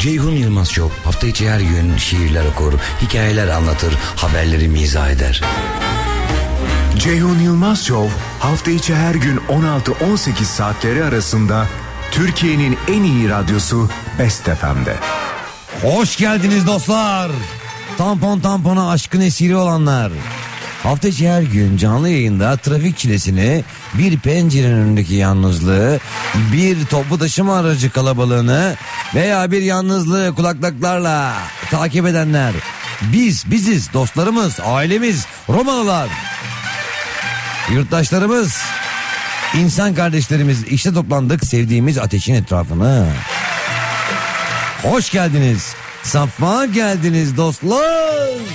Ceyhun Yılmaz Show hafta içi her gün şiirler okur, hikayeler anlatır, haberleri mizah eder. Ceyhun Yılmaz Show hafta içi her gün 16-18 saatleri arasında Türkiye'nin en iyi radyosu Best FM'de. Hoş geldiniz dostlar. Tampona aşkın esiri olanlar. Hafta içi her gün canlı yayında trafik çilesini, bir pencerenin önündeki yalnızlığı, bir toplu taşıma aracı kalabalığını veya bir yalnızlığı kulaklıklarla takip edenler. Biziz, dostlarımız, ailemiz, Romalılar, yurttaşlarımız, insan kardeşlerimiz, işte toplandık sevdiğimiz ateşin etrafına. Hoş geldiniz, safa geldiniz dostlar.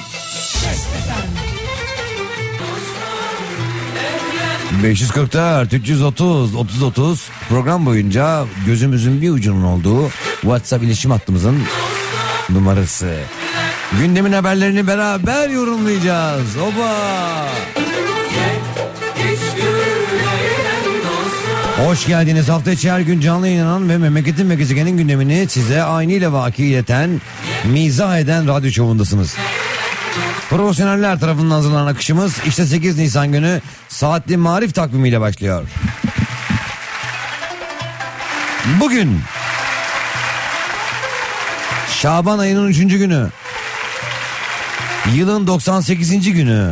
544 330 30 program boyunca gözümüzün bir ucunun olduğu WhatsApp iletişim hattımızın numarası. Gündemin haberlerini beraber yorumlayacağız. Oba! Hoş geldiniz. Hafta içi her gün canlı yayınlanan ve memleketin ve gezegenin gündemini size aynıyla vaki ileten, mizah eden radyo şovundasınız. Profesyoneller tarafından hazırlanan akışımız işte 8 Nisan günü saatli marif takvimiyle başlıyor. Bugün Şaban ayının 3. günü, yılın 98. günü,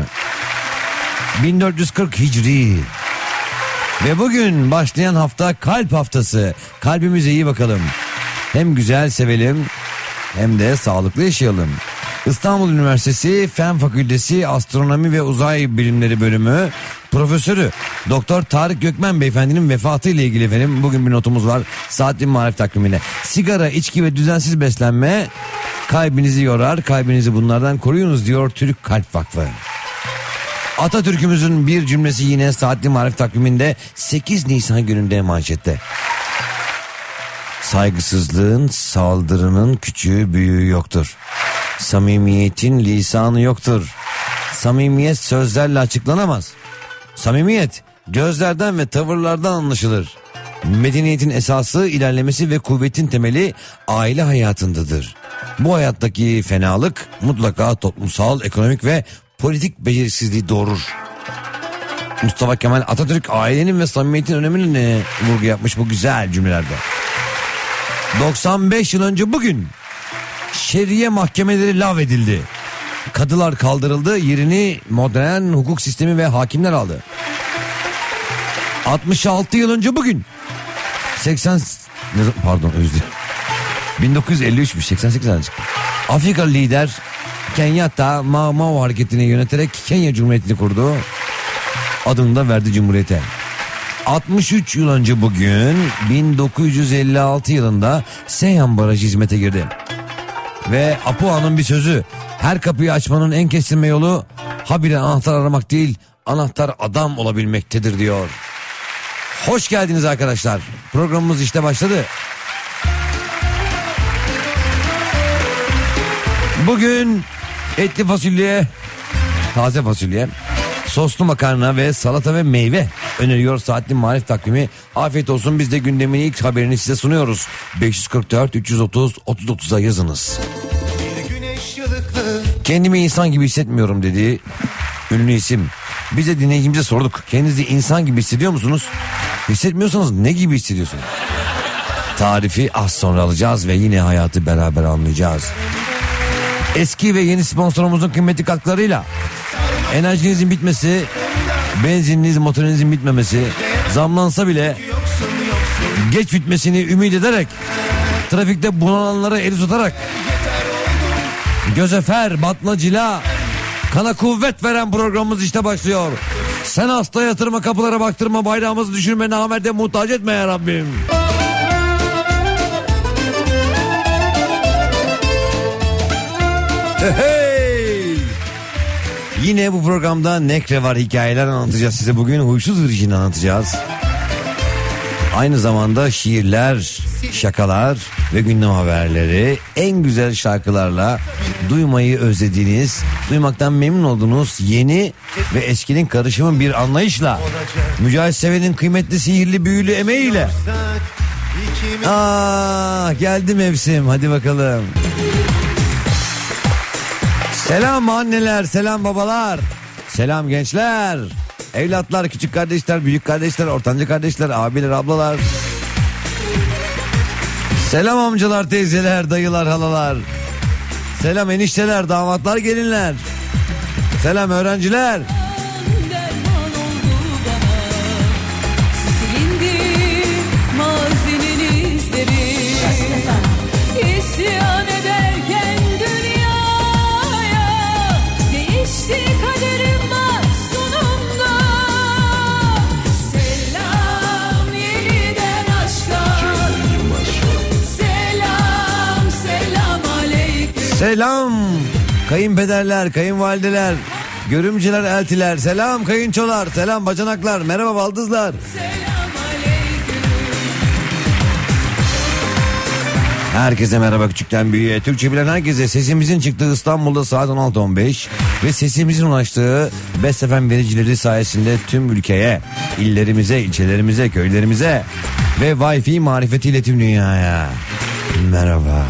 1440 Hicri. Ve bugün başlayan hafta kalp haftası. Kalbimize iyi bakalım. Hem güzel sevelim hem de sağlıklı yaşayalım. İstanbul Üniversitesi Fen Fakültesi Astronomi ve Uzay Bilimleri Bölümü Profesörü Doktor Tarık Gökmen Beyefendinin vefatı ile ilgili efendim bugün bir notumuz var saatli marif takvimine. Sigara, içki ve düzensiz beslenme kalbinizi yorar, kalbinizi bunlardan koruyunuz diyor Türk Kalp Vakfı. Atatürk'ümüzün bir cümlesi yine saatli marif takviminde 8 Nisan gününde manşette. Saygısızlığın, saldırının küçüğü büyüğü yoktur. Samimiyetin lisanı yoktur. Samimiyet sözlerle açıklanamaz. Samimiyet gözlerden ve tavırlardan anlaşılır. Medeniyetin esası, ilerlemesi ve kuvvetin temeli aile hayatındadır. Bu hayattaki fenalık mutlaka toplumsal, ekonomik ve politik beceriksizliği doğurur. Mustafa Kemal Atatürk ailenin ve samimiyetin önemini vurgu yapmış bu güzel cümlelerde. 95 yıl önce bugün şeriye mahkemeleri lağvedildi. Kadılar kaldırıldı, yerini modern hukuk sistemi ve hakimler aldı. 66 yıl önce bugün 1953'müş, 88 tane çıktı. Afrika lider Kenyatta Mau hareketini yöneterek Kenya Cumhuriyeti'ni kurdu. Adını da verdi Cumhuriyete. 63 yıl önce bugün 1956 yılında Seyhan Barajı hizmete girdi. Ve Apua'nın bir sözü, her kapıyı açmanın en kestirme yolu habire anahtar aramak değil, anahtar adam olabilmektedir diyor. Hoş geldiniz arkadaşlar. Programımız işte başladı. Bugün etli fasulye, taze fasulye, soslu makarna ve salata ve meyve öneriyor saatli marif takvimi. Afiyet olsun, biz de gündemin ilk haberini size sunuyoruz. 544 330 30'a yazınız. Kendimi insan gibi hissetmiyorum dedi ünlü isim. Biz de dinleyicimize sorduk. Kendinizi insan gibi hissediyor musunuz? Hissetmiyorsanız ne gibi hissediyorsunuz? Tarifi az sonra alacağız ve yine hayatı beraber anlayacağız. Eski ve yeni sponsorumuzun kıymetli katkılarıyla enerjinizin bitmesi, benzininiz, motorinizin bitmemesi, zamlansa bile geç bitmesini ümit ederek, trafikte bunalanlara el tutarak, göze fer, batna cila, kana kuvvet veren programımız işte başlıyor. Sen hasta yatırma, kapılara baktırma, bayrağımızı düşürme, namerde muhtaç etme ya Rabbim. Hey! Yine bu programda nekre var, hikayeler anlatacağız size. Bugün huysuz virjini anlatacağız. Aynı zamanda şiirler, şakalar ve gündem haberleri, en güzel şarkılarla duymayı özlediğiniz, duymaktan memnun olduğunuz yeni ve eskinin karışımı bir anlayışla, Mücahit Seven'in kıymetli, sihirli, büyülü emeğiyle Geldi mevsim, hadi bakalım. Selam anneler, selam babalar, selam gençler, evlatlar, küçük kardeşler, büyük kardeşler, ortanca kardeşler, abiler, ablalar. Selam amcalar, teyzeler, dayılar, halalar. Selam enişteler, damatlar, gelinler. Selam öğrenciler. İsyan ederken dünyaya değişti kaderim bak sonunda. Selam yeniden aşka. Selam selam aleyküm. Selam kayınpederler, kayınvalideler, görümceler, eltiler. Selam kayınçolar, selam bacanaklar, merhaba baldızlar. Herkese merhaba, küçükten büyüğe, Türkçe bilen herkese. Sesimizin çıktığı İstanbul'da saat 16.15 ve sesimizin ulaştığı Best FM vericileri sayesinde tüm ülkeye, illerimize, ilçelerimize, köylerimize ve Wi-Fi marifetiyle tüm dünyaya merhaba.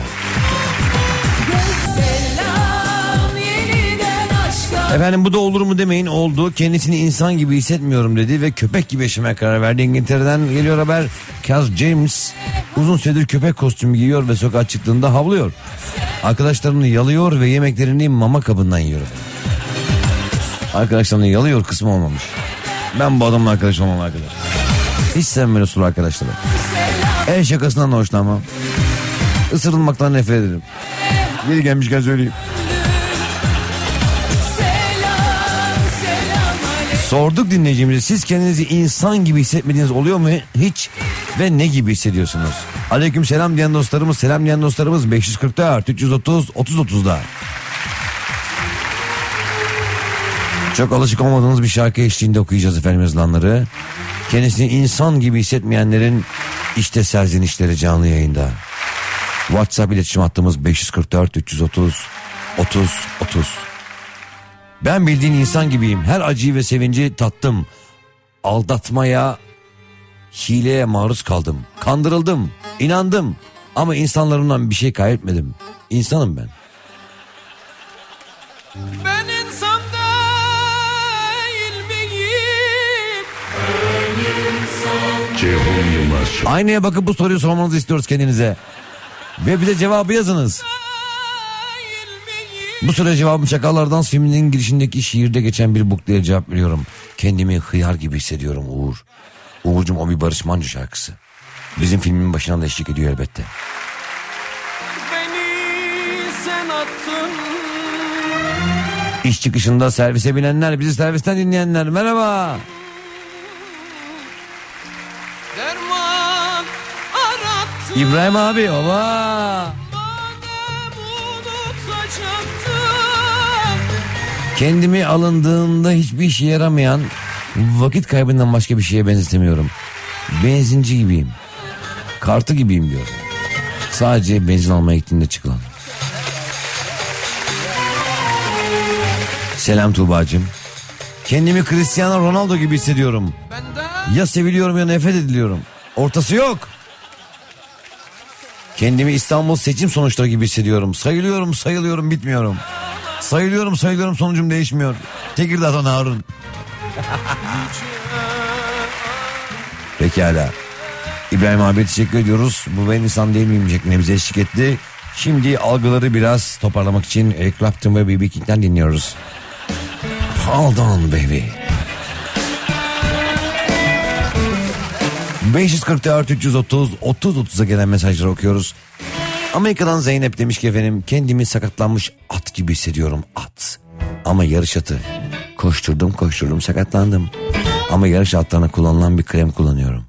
Efendim bu da olur mu demeyin, oldu. Kendisini insan gibi hissetmiyorum dedi ve köpek gibi yaşamaya karar verdi. İngiltere'den geliyor haber. Kaz James uzun süredir köpek kostümü giyiyor ve sokağa çıktığında havlıyor. Arkadaşlarını yalıyor ve yemeklerini mama kabından yiyor. Arkadaşlarını yalıyor kısmı olmamış. Ben bu adamla arkadaş olmam arkadaş. Hiç sevmem öyle sulu arkadaşları. En şakasından da hoşlanmam. Isırılmaktan nefret ederim. Geri gelmişken söyleyeyim. Sorduk dinleyicimize, siz kendinizi insan gibi hissetmediğiniz oluyor mu hiç ve ne gibi hissediyorsunuz? Aleyküm selam diyen dostlarımız, selam diyen dostlarımız 544 330 3030'da. Çok alışık olmadığınız bir şarkı eşliğinde okuyacağız efendim yazılanları. Kendisini insan gibi hissetmeyenlerin işte serzenişleri canlı yayında. WhatsApp iletişim hattımız 544 330 30 30. Ben bildiğin insan gibiyim. Her acıyı ve sevinci tattım. Aldatmaya, hileye maruz kaldım. Kandırıldım, inandım. Ama insanlarımdan bir şey kaybetmedim. İnsanım ben. Ben insan değil miyim? Ceyhun Yılmaz Show. Aynaya bakıp bu soruyu sormanızı istiyoruz kendinize. Ve bize cevabı yazınız. Bu soruya cevabım Çakallar Dans filminin girişindeki şiirde geçen bir buklaya cevap veriyorum. Kendimi hıyar gibi hissediyorum Uğur. Uğur'cum o bir Barış Manço şarkısı. Bizim filmin başına da eşlik ediyor elbette. Beni sen attın. İş çıkışında servise binenler, bizi servisten dinleyenler merhaba. Derman arattın. İbrahim abi ola. Kendimi alındığında hiçbir işe yaramayan, vakit kaybından başka bir şeye benzetemiyorum. Benzinci gibiyim. Kartı gibiyim diyor. Sadece benzin almaya gittiğinde çıkılan. Selam Tuğba'cığım. Kendimi Cristiano Ronaldo gibi hissediyorum. Ya seviliyorum ya nefret ediliyorum. Ortası yok. Kendimi İstanbul seçim sonuçları gibi hissediyorum. Sayılıyorum bitmiyorum. Sayılıyorum sonucum değişmiyor. Tekirdağ'dan Harun. Pekala. İbrahim abi teşekkür ediyoruz. Bu ben insan değil miyim şeklinde bize eşlik etti. Şimdi algıları biraz toparlamak için Eric Clapton ve B.B. King'den dinliyoruz. Hold on baby. 544 330 30-30'a gelen mesajları okuyoruz. Amerika'dan Zeynep demiş ki efendim, kendimi sakatlanmış at gibi hissediyorum, at. Ama yarış atı. Koşturdum sakatlandım. Ama yarış atlarına kullanılan bir krem kullanıyorum.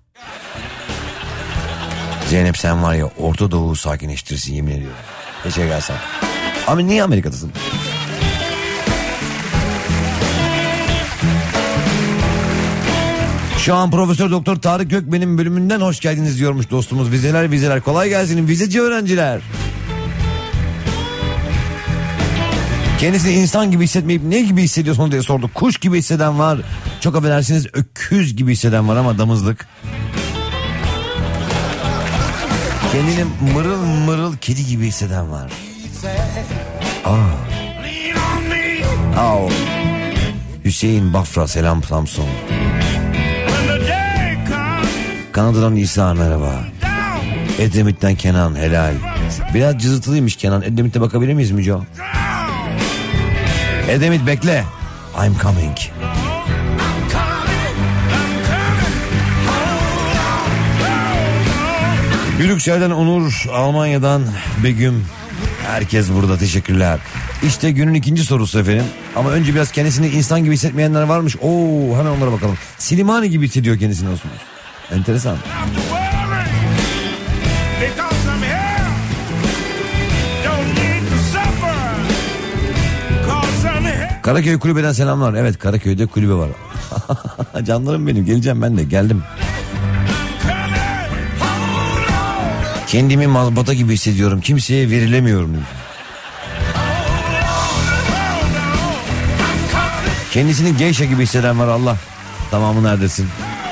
Zeynep sen var ya Orta Doğu'yu sakinleştirirsin yemin ediyorum. Teşekkür ederim. Ama niye Amerika'dasın? Şu an Profesör Doktor Tarık Gökmen'in bölümünden hoş geldiniz diyormuş dostumuz. Vizeler kolay gelsin vizeci öğrenciler. Kendisini insan gibi hissetmeyip ne gibi hissediyorsun diye sorduk. Kuş gibi hisseden var. Çok affedersiniz öküz gibi hisseden var ama damızlık. Kendini mırıl mırıl kedi gibi hisseden var. Hüseyin Bafra selam Samsun. Kanada'dan İsa merhaba. Edremit'ten Kenan helal. Biraz cızırtılıymış Kenan. Edremit'e bakabilir miyiz Müco? Edremit bekle. I'm coming. Brüksel'den Onur, Almanya'dan Begüm. Herkes burada, teşekkürler. İşte günün ikinci sorusu efendim. Ama önce biraz kendisini insan gibi hissetmeyenler varmış. Hemen onlara bakalım. Silimani gibi hissediyor kendisini Osman. Enteresan. Karaköy kulübeden selamlar. Evet, Karaköy'de kulübe var. Canlarım benim, geleceğim ben de, geldim. Kendimi mazbata gibi hissediyorum. Kimseye verilemiyorum. Kendisini geyşa gibi hisseden var Allah. Tamamı neredesin?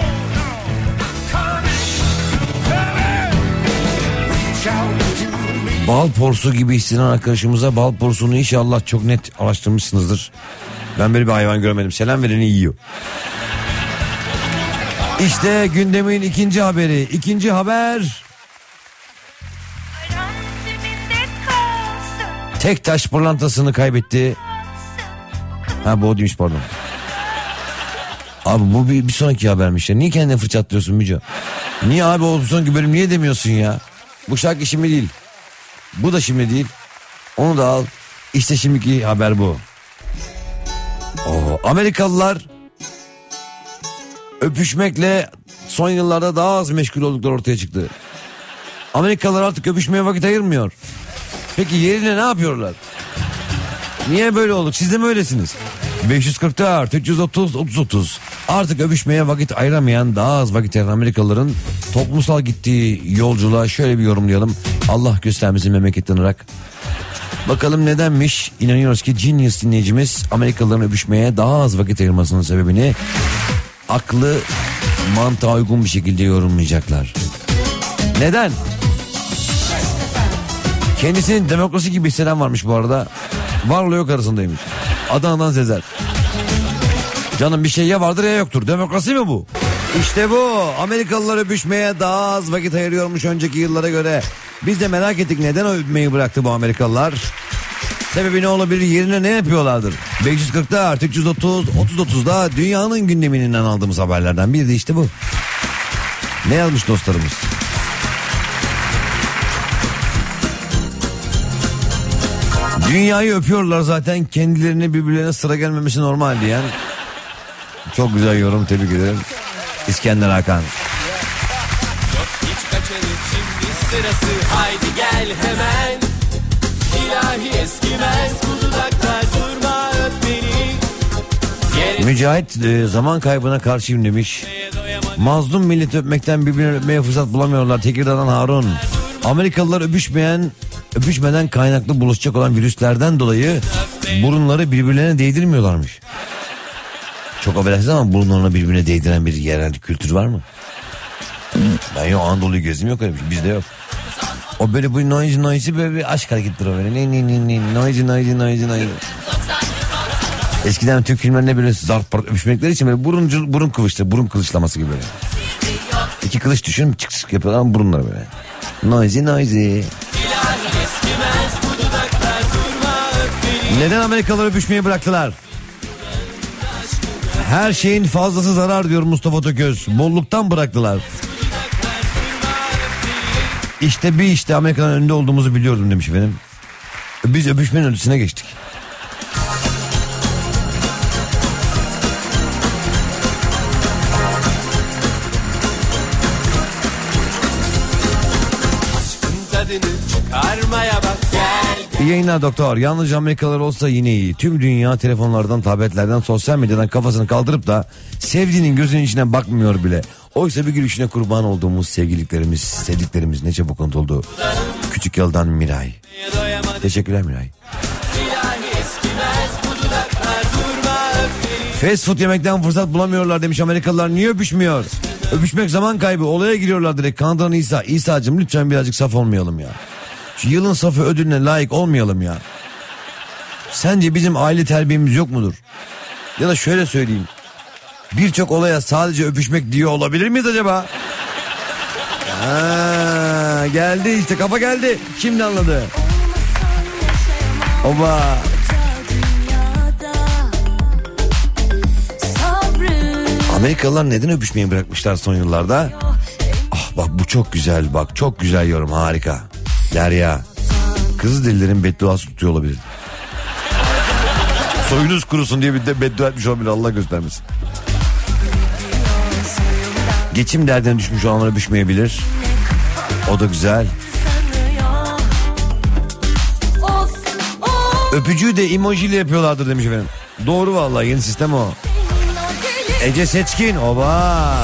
Bal porsu gibi hisseden arkadaşımıza bal porsunu inşallah çok net araştırmışsınızdır. Ben böyle bir hayvan görmedim. Selam vereni yiyor. İşte gündemin ikinci haberi. İkinci haber. Tektaş pırlantasını kaybetti. Bu o demiş, pardon. Abi bu bir sonraki habermiş ya. Niye kendine fırçatlıyorsun Müco? Niye abi o sonraki bölüm niye demiyorsun ya? Bu şarkı şimdi değil. Bu da şimdi değil. Onu da al. İşte şimdiki haber bu. Amerikalılar öpüşmekle son yıllarda daha az meşgul oldukları ortaya çıktı. Amerikalılar artık öpüşmeye vakit ayırmıyor. Peki yerine ne yapıyorlar? Niye böyle olduk? Siz de mi öylesiniz? 544 330 30 Artık öpüşmeye vakit ayıramayan, daha az vakit ayıran Amerikalıların toplumsal gittiği yolculuğa şöyle bir yorumlayalım. Allah göstermesin memleketten Irak. Bakalım nedenmiş? İnanıyoruz ki Genius dinleyicimiz Amerikalıların öpüşmeye daha az vakit ayırmasının sebebini aklı mantığa uygun bir şekilde yorumlayacaklar. Neden? Kendisinin demokrasi gibi hisseden varmış bu arada. Varla yok arasındaymış. Adana'dan Sezer. Canım bir şey ya vardır ya yoktur. Demokrasi mi bu? İşte bu. Amerikalılar öpüşmeye daha az vakit ayırıyormuş önceki yıllara göre. Biz de merak ettik, neden öpmeyi bıraktı bu Amerikalılar? Sebebi ne olabilir? Yerine ne yapıyorlardır? 540'da 330 30'da dünyanın gündeminden aldığımız haberlerden biri de işte bu. Ne yazmış dostlarımız? Dünyayı öpüyorlar zaten, kendilerine birbirlerine sıra gelmemesi normal diyen. Çok güzel yorum, tebrik ederim. İskender Hakan. Yok hiç kaçalım şimdi sırası, haydi gel hemen. İlahi eskimez bu dudaklar, durma öp beni. Mücahit zaman kaybına karşıyım demiş. Mazlum millet öpmekten birbirine öpmeye fırsat bulamıyorlar. Tekirdağ'dan Harun. Amerikalılar öpüşmeden kaynaklı bulaşacak olan virüslerden dolayı burunları birbirlerine değdirmiyorlarmış. Çok affedersiniz ama burunlarına birbirine değdiren bir yerel kültür var mı? Ben yok, Anadolu'yu gezdim, yok öyle bir şey. Bizde yok. O böyle bu noisy böyle bir aşk harekettir o böyle. Noisy. Eskiden Türk filmlerinde böyle zart part öpüşmekleri için böyle burun kılıçtı. Burun kılıçlaması gibi böyle. İki kılıç düşün, çık çık yapıyorlar ama burunlar böyle. Noisy. Neden Amerikalılar öpüşmeyi bıraktılar? Her şeyin fazlası zarar diyor Mustafa Tököz. Bolluktan bıraktılar. İşte Amerika'nın önünde olduğumuzu biliyordum demiş efendim. Biz öpüşmenin ötesine geçtik. İyi yayınlar doktor. Yalnızca Amerikalılar olsa yine iyi. Tüm dünya telefonlardan, tabletlerden, sosyal medyadan kafasını kaldırıp da sevdiğinin gözünün içine bakmıyor bile. Oysa bir gülüşüne kurban olduğumuz sevdiklerimiz ne çabuk unutuldu. Küçük yoldan Miray. Teşekkürler Miray. Fast food yemekten fırsat bulamıyorlar demiş Amerikalılar. Niye öpüşmüyor? Öpüşmek zaman kaybı. Olaya giriyorlar direkt. Kandıran İsa. İsa'cığım lütfen birazcık saf olmayalım ya. Şu yılın safı ödülüne layık olmayalım ya. Sence bizim aile terbiyemiz yok mudur? Ya da şöyle söyleyeyim. Birçok olaya sadece öpüşmek diyor olabilir miyiz acaba? Geldi işte, kafa geldi. Şimdi anladı. Oba. Amerikalılar neden öpüşmeyi bırakmışlar son yıllarda? Ah bak bu çok güzel, bak çok güzel yorum, harika. Derya, Kızılderililerin bedduası tutuyor olabilir. Soyunuz kurusun diye bir de beddua etmiş olabilir, Allah göstermesin. Geçim derdine düşmüş olanlar öpüşmeyebilir. O da güzel. Öpücüğü de emojiyle yapıyorlardır demiş efendim. Doğru vallahi, yeni sistem o. Ece Seçkin, oba.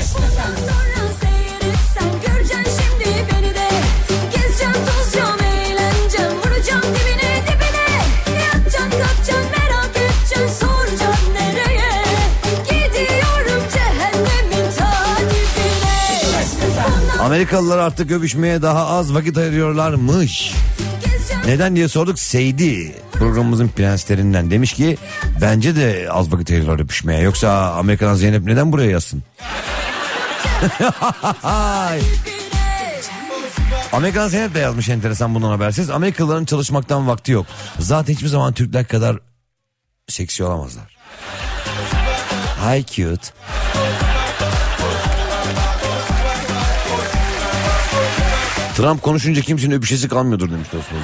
Amerikalılar artık öpüşmeye daha az vakit ayırıyorlarmış. Neden diye sorduk. Seydi, programımızın prenslerinden, demiş ki bence de az vakit ayırıyorlar öpüşmeye. Yoksa Amerikan Zeynep neden buraya yazsın? Amerikan Zeynep de yazmış enteresan, bundan habersiz. Amerikalıların çalışmaktan vakti yok. Zaten hiçbir zaman Türkler kadar seksi olamazlar. Hi cute. Trump konuşunca kimsenin öpüşesi kalmıyordur demiş dostumuz.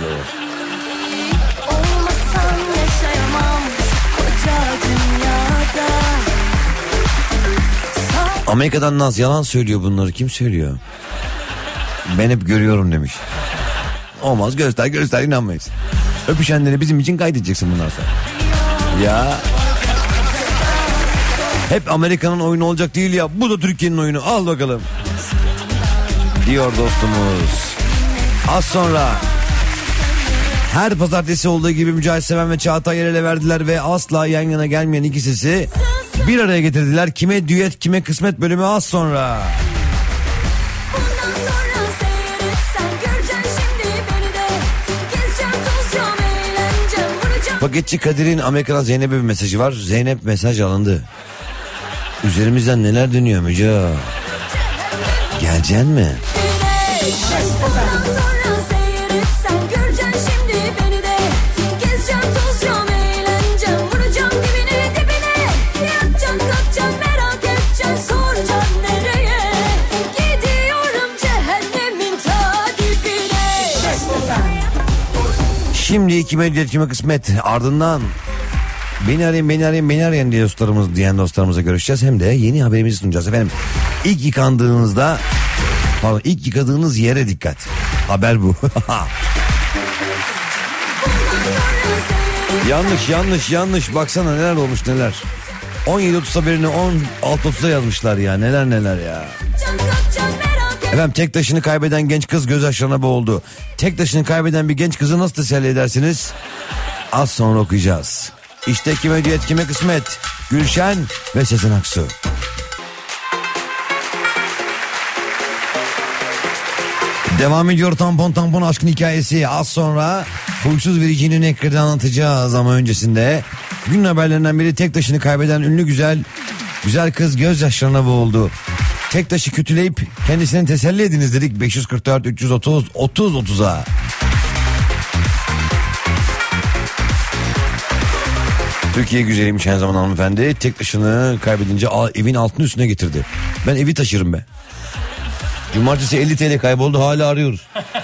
Amerika'dan Naz yalan söylüyor, bunları kim söylüyor? Ben hep görüyorum demiş. Olmaz, göster inanmayız. Öpüşenleri bizim için kaydedeceksin bundan sonra. Ya. Hep Amerika'nın oyunu olacak değil ya, bu da Türkiye'nin oyunu, al bakalım. Diyor dostumuz. Az sonra her pazartesi olduğu gibi Mücahit Seven ve Çağatay Yerel'e verdiler ve asla yan yana gelmeyen iki sesi bir araya getirdiler. Kime düet kime kısmet bölümü az sonra. Paketçi Kadir'in Amerika'dan Zeynep'e bir mesajı var. Zeynep, mesaj alındı. Üzerimizden neler dönüyor Müca? Geleceksin mi? Şimdi kime düet kime kısmet, ardından beni arayın diyen dostlarımıza görüşeceğiz. Hem de yeni haberimizi sunacağız efendim. İlk yıkadığınız yere dikkat. Haber bu. Yanlış. Baksana neler olmuş neler. 17.30 haberini 16.30'da yazmışlar ya. Neler ya. Efendim, tek taşını kaybeden genç kız gözyaşlarına boğuldu. Tek taşını kaybeden bir genç kızı nasıl teselli edersiniz? Az sonra okuyacağız. İşte kime düet kime kısmet. Gülşen ve Sezen Aksu. Devam ediyor tampon aşkın hikayesi. Az sonra huysuz vericinin ekranı anlatacağız ama öncesinde gün haberlerinden biri, tek taşını kaybeden ünlü güzel kız gözyaşlarına boğuldu. Tek taşı kötüleyip kendisini teselli ediniz dedik. 544 330 30'a. Türkiye güzeliymiş her zaman hanımefendi. Tek taşını kaybedince evin altını üstüne getirdi. Ben evi taşırım be. Cumartesi 50 TL kayboldu, hala arıyoruz.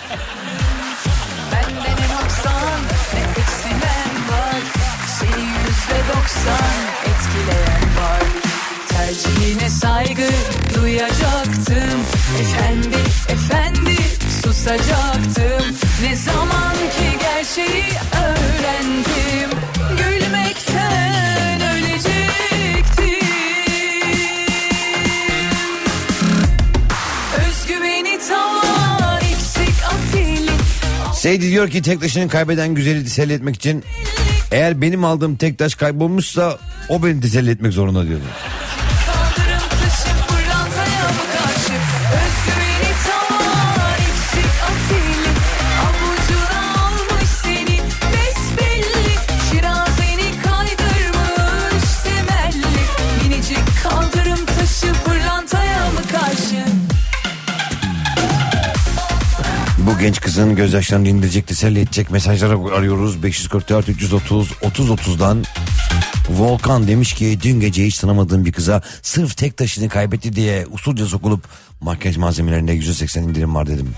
Tercihine saygı duyacaktım. Efendi susacaktım. Ne zaman ki gerçeği öğrendim, gülmekten ölecektim. Özgüveni tavan eksik afili. Seydi diyor ki tek taşını kaybeden güzeli teselli etmek için eğer benim aldığım tek taş kaybolmuşsa o beni teselli etmek zorunda diyor. genç kızın gözyaşlarını indirecek, teselli edecek mesajları arıyoruz. 544 330 30-30'dan. Volkan demiş ki dün gece hiç tanımadığım bir kıza sırf tek taşını kaybetti diye usulca sokulup makyaj malzemelerinde %80 indirim var dedim.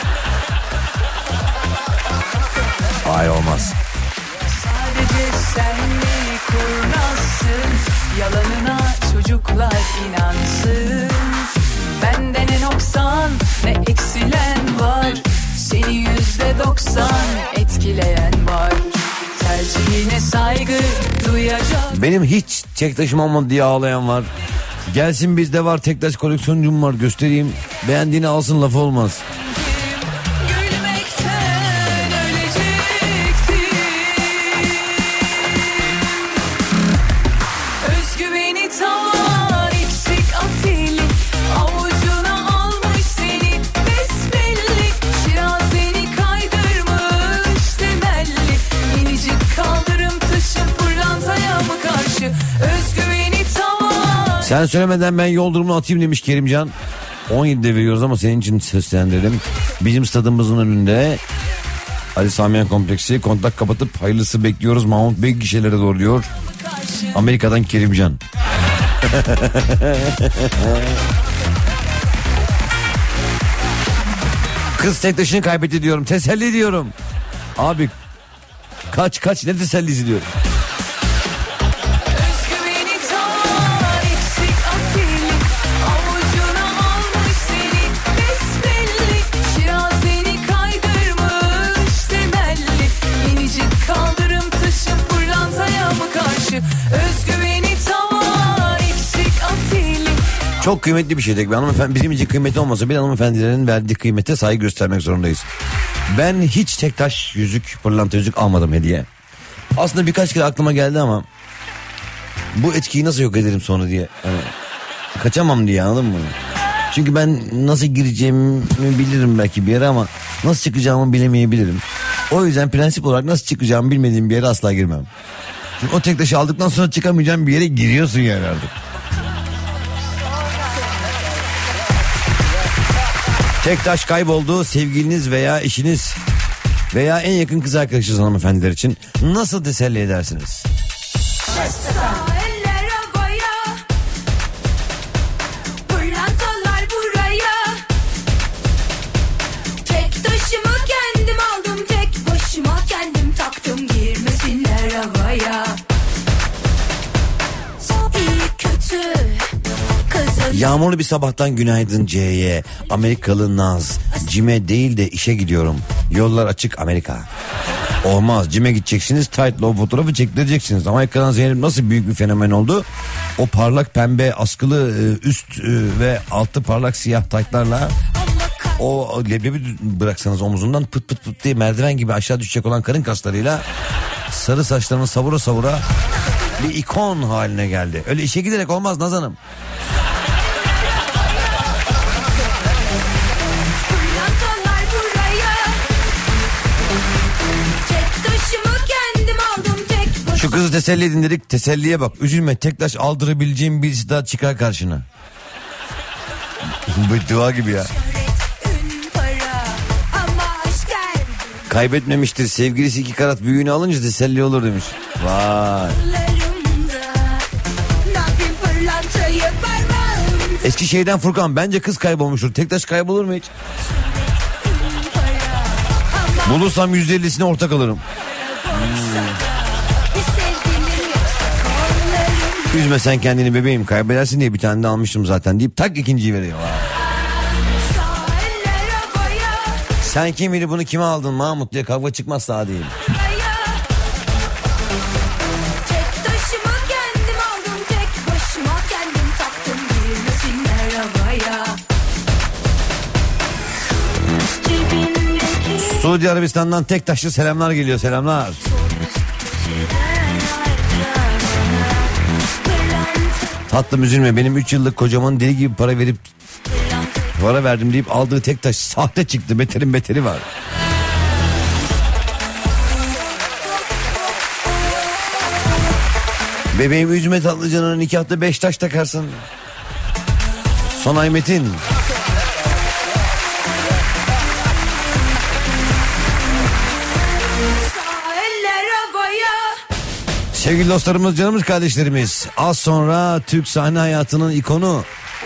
Hayır, olmaz. Sadece sen beni kurnazsın, yalanına çocuklar inansın. Bende ne noksan ne eksilen var, seni %90 etkileyen var. Tercihine saygı duyacak. Benim hiç tek taşım olmadı diye ağlayan var. Gelsin bizde var, tek taş koleksiyoncum var, göstereyim. Beğendiğini alsın, lafı olmaz. Gülmekten ölecektim. Özgüveni tavan, eksik afili, avucuna almış seni besbelli. Şirazeni kaydırmış temelli, minicik kaldırım taşı pırlantaya mı karşı? Özgüveni tavan. Sen söylemeden ben yol durumunu atayım demiş Kerimcan. 17'de veriyoruz ama senin için seslendirelim. Bizim stadımızın önünde Ali Samiyen Kompleksi, kontak kapatıp hayırlısı bekliyoruz. Mahmut Bey gişelere doğru diyor. Amerika'dan Kerimcan. Kız tek taşını kaybetti diyorum, teselli diyorum. Abi kaç ne tesellisi diyorum. Özgüveni tavan, eksik afili, avucuna almış seni besbelli. Şirazeni kaydırmış temelli, minicik kaldırım taşı pırlantaya mı karşı? Özgüveni tavan, eksik afili. Çok kıymetli bir şey tek bir hanımefendi. Bizim için kıymeti olmasa bir hanımefendilerin verdiği kıymete saygı göstermek zorundayız. Ben hiç tek taş yüzük, pırlanta yüzük almadım hediye. Aslında birkaç kere aklıma geldi ama bu etkiyi nasıl yok ederim sonra diye. Yani kaçamam diye, anladın mı? Çünkü ben nasıl gireceğimi bilirim belki bir yere ama nasıl çıkacağımı bilemeyebilirim. O yüzden prensip olarak nasıl çıkacağımı bilmediğim bir yere asla girmem. Çünkü o tek taşı aldıktan sonra çıkamayacağım bir yere giriyorsun yani artık. Tek taş kayboldu, sevgiliniz veya eşiniz veya en yakın kız arkadaşınız hanımefendiler için nasıl teselli edersiniz? Eller havaya, pırlantalar buraya. Tek taşımı kendim aldım, tek başıma kendim taktım, girmesinler havaya. İyi kötü kızın. Yağmurlu bir sabahtan günaydın C'ye. Amerikalı Naz. Cime değil de işe gidiyorum. Yollar açık Amerika. Olmaz, cime gideceksiniz, tight'la o fotoğrafı çektireceksiniz. Amerika'dan Zeynep nasıl büyük bir fenomen oldu? O parlak pembe askılı üst ve altı parlak siyah tight'larla o leblebi bıraksanız omuzundan pıt pıt pıt diye merdiven gibi aşağı düşecek olan karın kaslarıyla sarı saçlarını savura savura bir ikon haline geldi. Öyle işe giderek olmaz Naz Hanım. Pırlantalar buraya. Tek taşımı kendim aldım, tek başıma. Şu kızı teselli edin dedik, teselliye bak. Üzülme, tek taş aldırabileceğim birisi daha çıkar karşına. Bu dua gibi ya. Ün para ama aşk der. Kaybetmemiştir, sevgilisi 2 karat büyüğünü alınca teselli olur demiş. Vay. Kollarımda, ne yapayım pırlantayı parmağım. Eskişehir'den Furkan, bence kız kaybolmuştur. Tek taş kaybolur mu hiç? Bulursam %50'sine ortak alırım. Bir sevgilim yoksa kollarımda. Üzme sen kendini bebeğim, kaybedersin diye bir tane de almıştım zaten deyip tak ikinciyi veriyor. Vay. Sağ eller havaya, Sen kim biri bunu kime aldın Mahmut diye kavga çıkmaz sağ değil. havaya. Tek taşımı kendim aldım, tek başıma kendim taktım, girmesinler havaya. Cebindeki Suudi Arabistan'dan tek taşlı selamlar geliyor, selamlar. Tatlım üzülme, benim 3 yıllık kocamın deli gibi para verdim deyip aldığı tek taş sahte çıktı, beterin beteri var. Bebeğim üzme tatlı canını, nikahta 5 taş takarsın. Sonay Metin. Sevgili dostlarımız, canımız kardeşlerimiz, az sonra Türk sahne hayatının ikonu,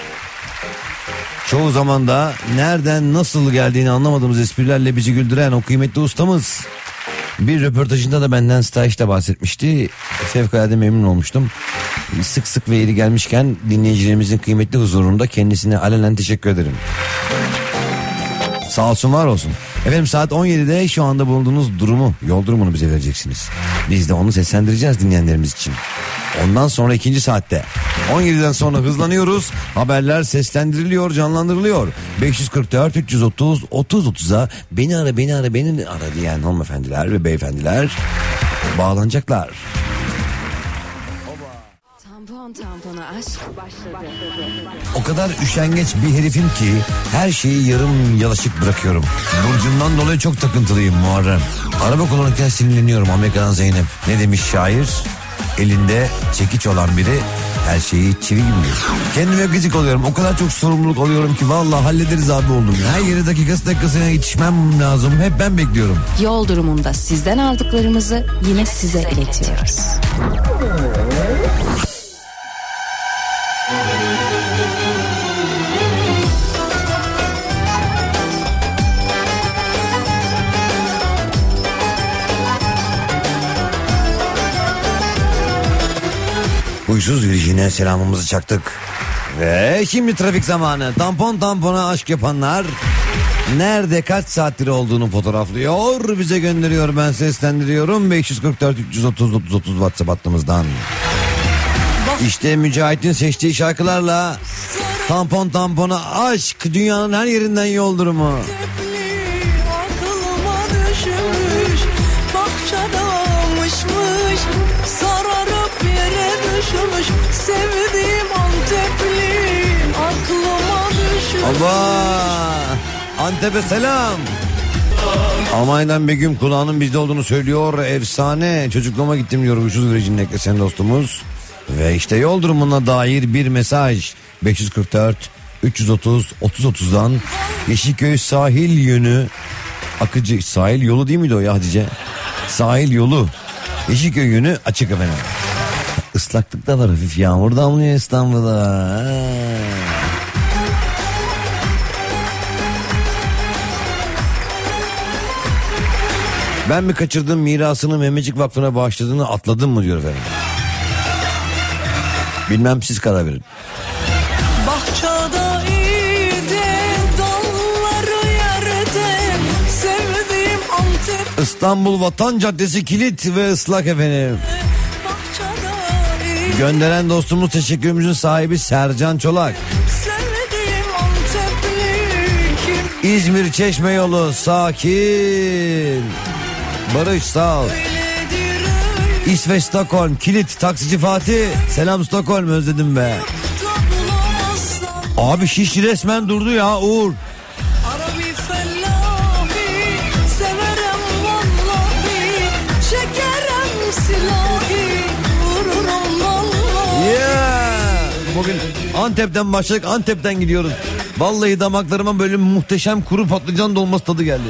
çoğu zaman da nereden nasıl geldiğini anlamadığımız esprilerle bizi güldüren o kıymetli ustamız bir röportajında da benden stajda bahsetmişti. Fevkalade memnun olmuştum. Sık sık ve yeri gelmişken dinleyicilerimizin kıymetli huzurunda kendisine alenen teşekkür ederim. Sağ olsun, var olsun. Efendim, saat 17'de şu anda bulunduğunuz durumu, yol durumunu bize vereceksiniz. Biz de onu seslendireceğiz dinleyenlerimiz için. Ondan sonra ikinci saatte 17'den sonra hızlanıyoruz. Haberler seslendiriliyor, canlandırılıyor. 544 330 30 30'a beni ara diyen hanımefendiler ve beyefendiler bağlanacaklar. Tampona aşk başladı. O kadar üşengeç bir herifim ki her şeyi yarım yalaşık bırakıyorum. Burcumdan dolayı çok takıntılıyım Muharrem. Araba kullanırken sinirleniyorum. Amerika'dan Zeynep. Ne demiş şair? Elinde çekiç olan biri her şeyi çivi gibi görüyor. Kendime gıcık oluyorum. O kadar çok sorumluluk oluyorum ki vallahi hallederiz abi oldum. Her yere dakikasına yetişmem lazım. Hep ben bekliyorum. Yol durumunda sizden aldıklarımızı yine size iletiyoruz. Huysuz Virjin'e selamımızı çaktık. Ve şimdi trafik zamanı. Tampona aşk yapanlar nerede kaç saattir olduğunu fotoğraflıyor, bize gönderiyor, ben seslendiriyorum. 544 330 30 30 WhatsApp hattımızdan. İşte Mücahit'in seçtiği şarkılarla tampona aşk, dünyanın her yerinden yol durumu. Aklıma düşmüş, bahçadamışmış, sararıp yere düşmüş, sevdiğim Antepli, aklıma düşmüş. Allah! Antep'e selam. Almanya'dan Begüm kulağının bizde olduğunu söylüyor. Efsane. Çocukluğuma gittim diyor Huysuz Virjin'in eklesen dostumuz. Ve işte yol durumuna dair bir mesaj. 544 330 30 30'dan Yeşilköy sahil yönü akıcı, sahil yolu değil miydi o ya Hatice? Sahil yolu Yeşilköy yönü açık efendim. Islaklık da var, hafif yağmur damlıyor İstanbul'da. Ben mi kaçırdım, mirasını Memecik Vakfı'na bağışladığını atladım mı diyor efendim. Bilmem, siz karar verin. Bahçada iyiydi, dalları yerde, sevdiğim Antep. İstanbul Vatan Caddesi kilit ve ıslak efendim. Bahçada iyiydi, Gönderen dostumuz, teşekkürümüzün sahibi Sercan Çolak. sevdiğim Antepli kim? İzmir Çeşme yolu sakin. Barış sağ ol. Öyledir İsveç Stockholm kilit taksici Fatih. Selam Stockholm, özledim be. bulamazsan Abi Şişli resmen durdu ya Uğur. Arabi fellahi, severem vallahi, çekerem silahi, vururum vallahi. Yeah. Bugün Antep'ten başladık, Antep'ten gidiyoruz. Vallahi damaklarıma böyle muhteşem kuru patlıcan dolması tadı geldi.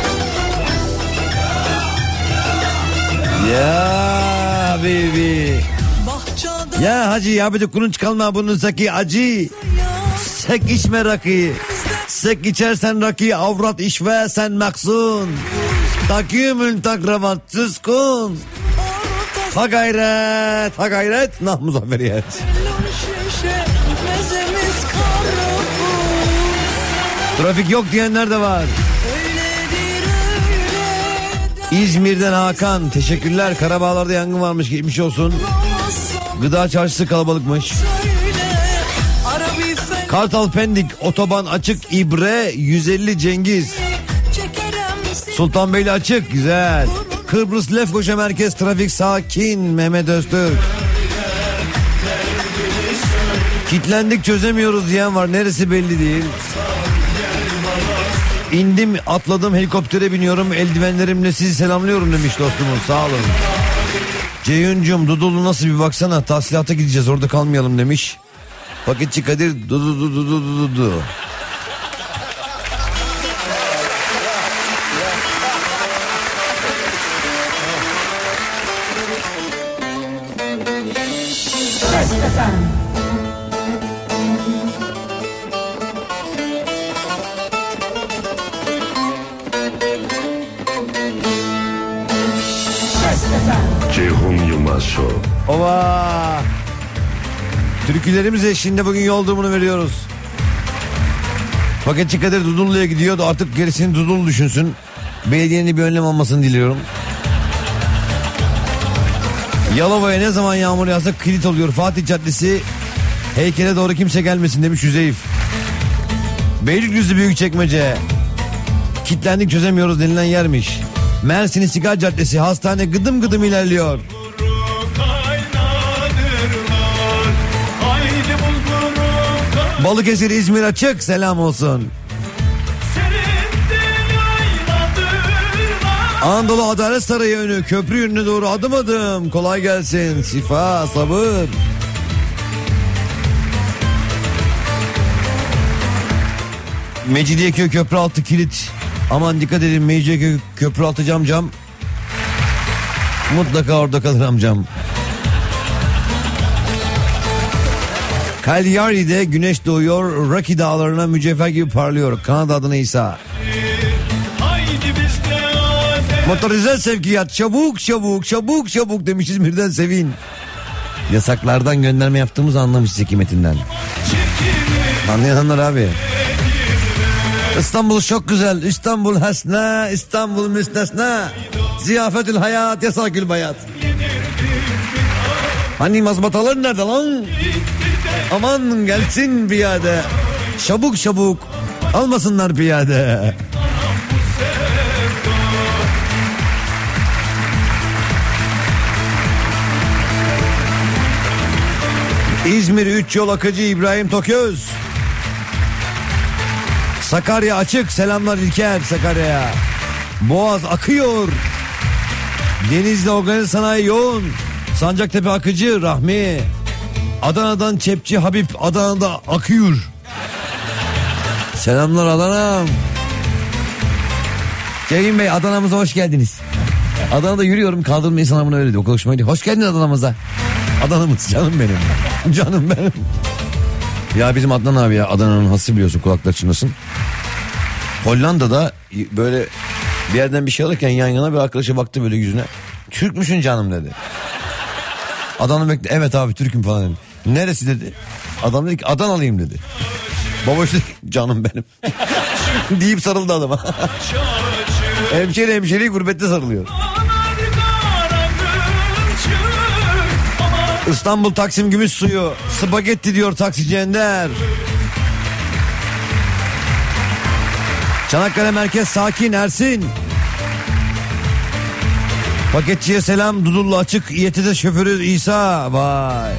Ya baby. Bahçada Ya hacı ya bir de kulunç kalma bunun saki acı. Sek içme rakıyı. Sek içersen rakıyı avrat içme sen maksun. Takıyımın takravat sıskun. Ha gayret, ha gayret. Nah muzafferiyet. şişe, mezemiz karpuz. Trafik yok diyenler de var. Öyledir öyle, İzmir'den Hakan, teşekkürler. Karabağlar'da yangın varmış, geçmiş olsun. bulamazsan Gıda çarşısı kalabalıkmış. söyle. Arabi fellahi, Kartal Pendik otoban açık, İbre 150 Cengiz. çekerem silahi. Sultanbeyli açık, güzel. Kıbrıs Lefkoşa merkez trafik sakin, Mehmet Öztürk. Kitlendik çözemiyoruz diyen var, neresi belli değil. İndim atladım helikoptere biniyorum, eldivenlerimle sizi selamlıyorum demiş dostumuz, sağ olun. Ceyhun'cum Dudullu nasıl bir baksana, tahsilata gideceğiz orada kalmayalım demiş. Paketçi Kadir du. Ceyhun Yılmaz Show. Ova! Türkülerimiz eşliğinde bugün yol durumunu veriyoruz. Paketçi Kadir Dudullu'ya gidiyordu. Artık gerisini Dudullu düşünsün. Belediyenin bir önlem almasını diliyorum. Yalova'ya ne zaman yağmur yağsa kilit oluyor. Fatih Caddesi heykele doğru kimse gelmesin demiş Yüzeyif. Beylikdüzü Büyükçekmece. Kilitlendik çözemiyoruz denilen yermiş. Mersin İstiklal Caddesi hastane gıdım gıdım ilerliyor. Balıkesir İzmir açık, selam olsun. Anadolu Adalet Sarayı önü köprü yönüne doğru adım adım, kolay gelsin, şifa, sabır. Mecidiyeköy köprü altı kilit. Aman dikkat edin, Mecidiyeköy köprü altı cam. Mutlaka orada kalır amcam. Cagliari'de güneş doğuyor, Rocky dağlarına mücevher gibi parlıyor. Kanada adına İsa. Motorize sevkiyat çabuk demiş İzmir'den Sevin. Yasaklardan gönderme yaptığımız anlamış hekimetinden. Anlayanlar abi. İstanbul çok güzel, İstanbul hasna, İstanbul müstesna. Ziyafetül hayat, yasakül bayat. Hani mazbatalar nerede lan? Aman gelsin piyade. Çabuk almasınlar piyade. İzmir 3 yol akıcı İbrahim Toköz. Sakarya açık, selamlar İlker Sakarya'ya. Boğaz akıyor. Denizli organize sanayi yoğun. Sancaktepe akıcı Rahmi. Adana'dan Çepçi Habib, Adana'da akıyor. Selamlar Adana'm. Ceyhun Bey, Adana'mıza hoş geldiniz. Adana'da yürüyorum, kaldırma insan hamına öyle diyor. O kadar hoşuma gidiyor. Hoş geldin Adana'mıza. Adana'mız canım benim. Canım benim. Ya bizim Adnan abi ya, Adana'nın hası biliyorsun, kulaklar çınlasın. Hollanda'da böyle bir yerden bir şey alırken yan yana bir arkadaşa baktı böyle yüzüne. Türk müsün canım dedi. Adamı bekle, evet abi Türk'üm falan dedi. Neresi dedi. Adam dedi ki Adanalıyım dedi. Baba işte canım benim. deyip sarıldı adama. Hemşeri gurbette sarılıyor. İstanbul Taksim Gümüşsuyu spagetti diyor taksici Ender. Çanakkale Merkez sakin Ersin. Paketçiye selam, Dudullu açık, İETT şoförü İsa. Vay.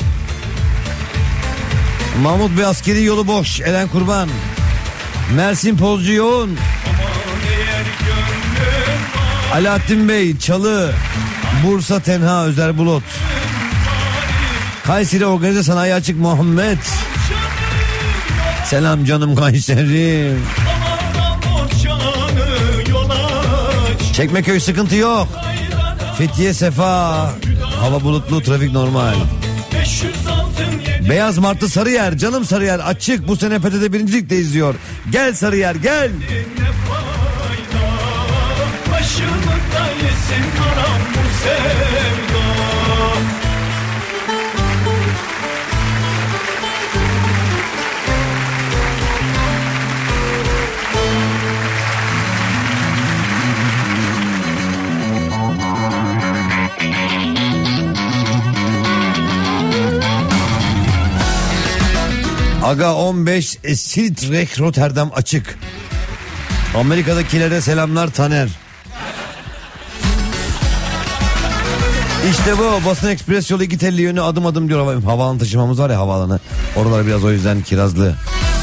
Mahmut Bey askeri yolu boş, Elen Kurban. Mersin Pozcu yoğun. Alaaddin Bey Çalı. Bursa Tenha Özer Bulut. Kayseri organize sanayi açık Muhammed. Selam canım Kayseri'm. Çekmeköy sıkıntı yok. Fethiye Sefa. Hava bulutlu, trafik normal. Beyaz Martı Sarıyer, canım Sarıyer açık, bu sene PTT birincilikte izliyor. Gel Sarıyer gel. Başımda yesin karam bu sevda. Aga 15 Siltrek Rotterdam açık. Amerika'dakilere selamlar Taner. İşte bu basın ekspres yolu 2 telli yönü adım adım diyor. Havaalanı taşımamız var ya, havaalanı. Oralar biraz o yüzden kirazlı.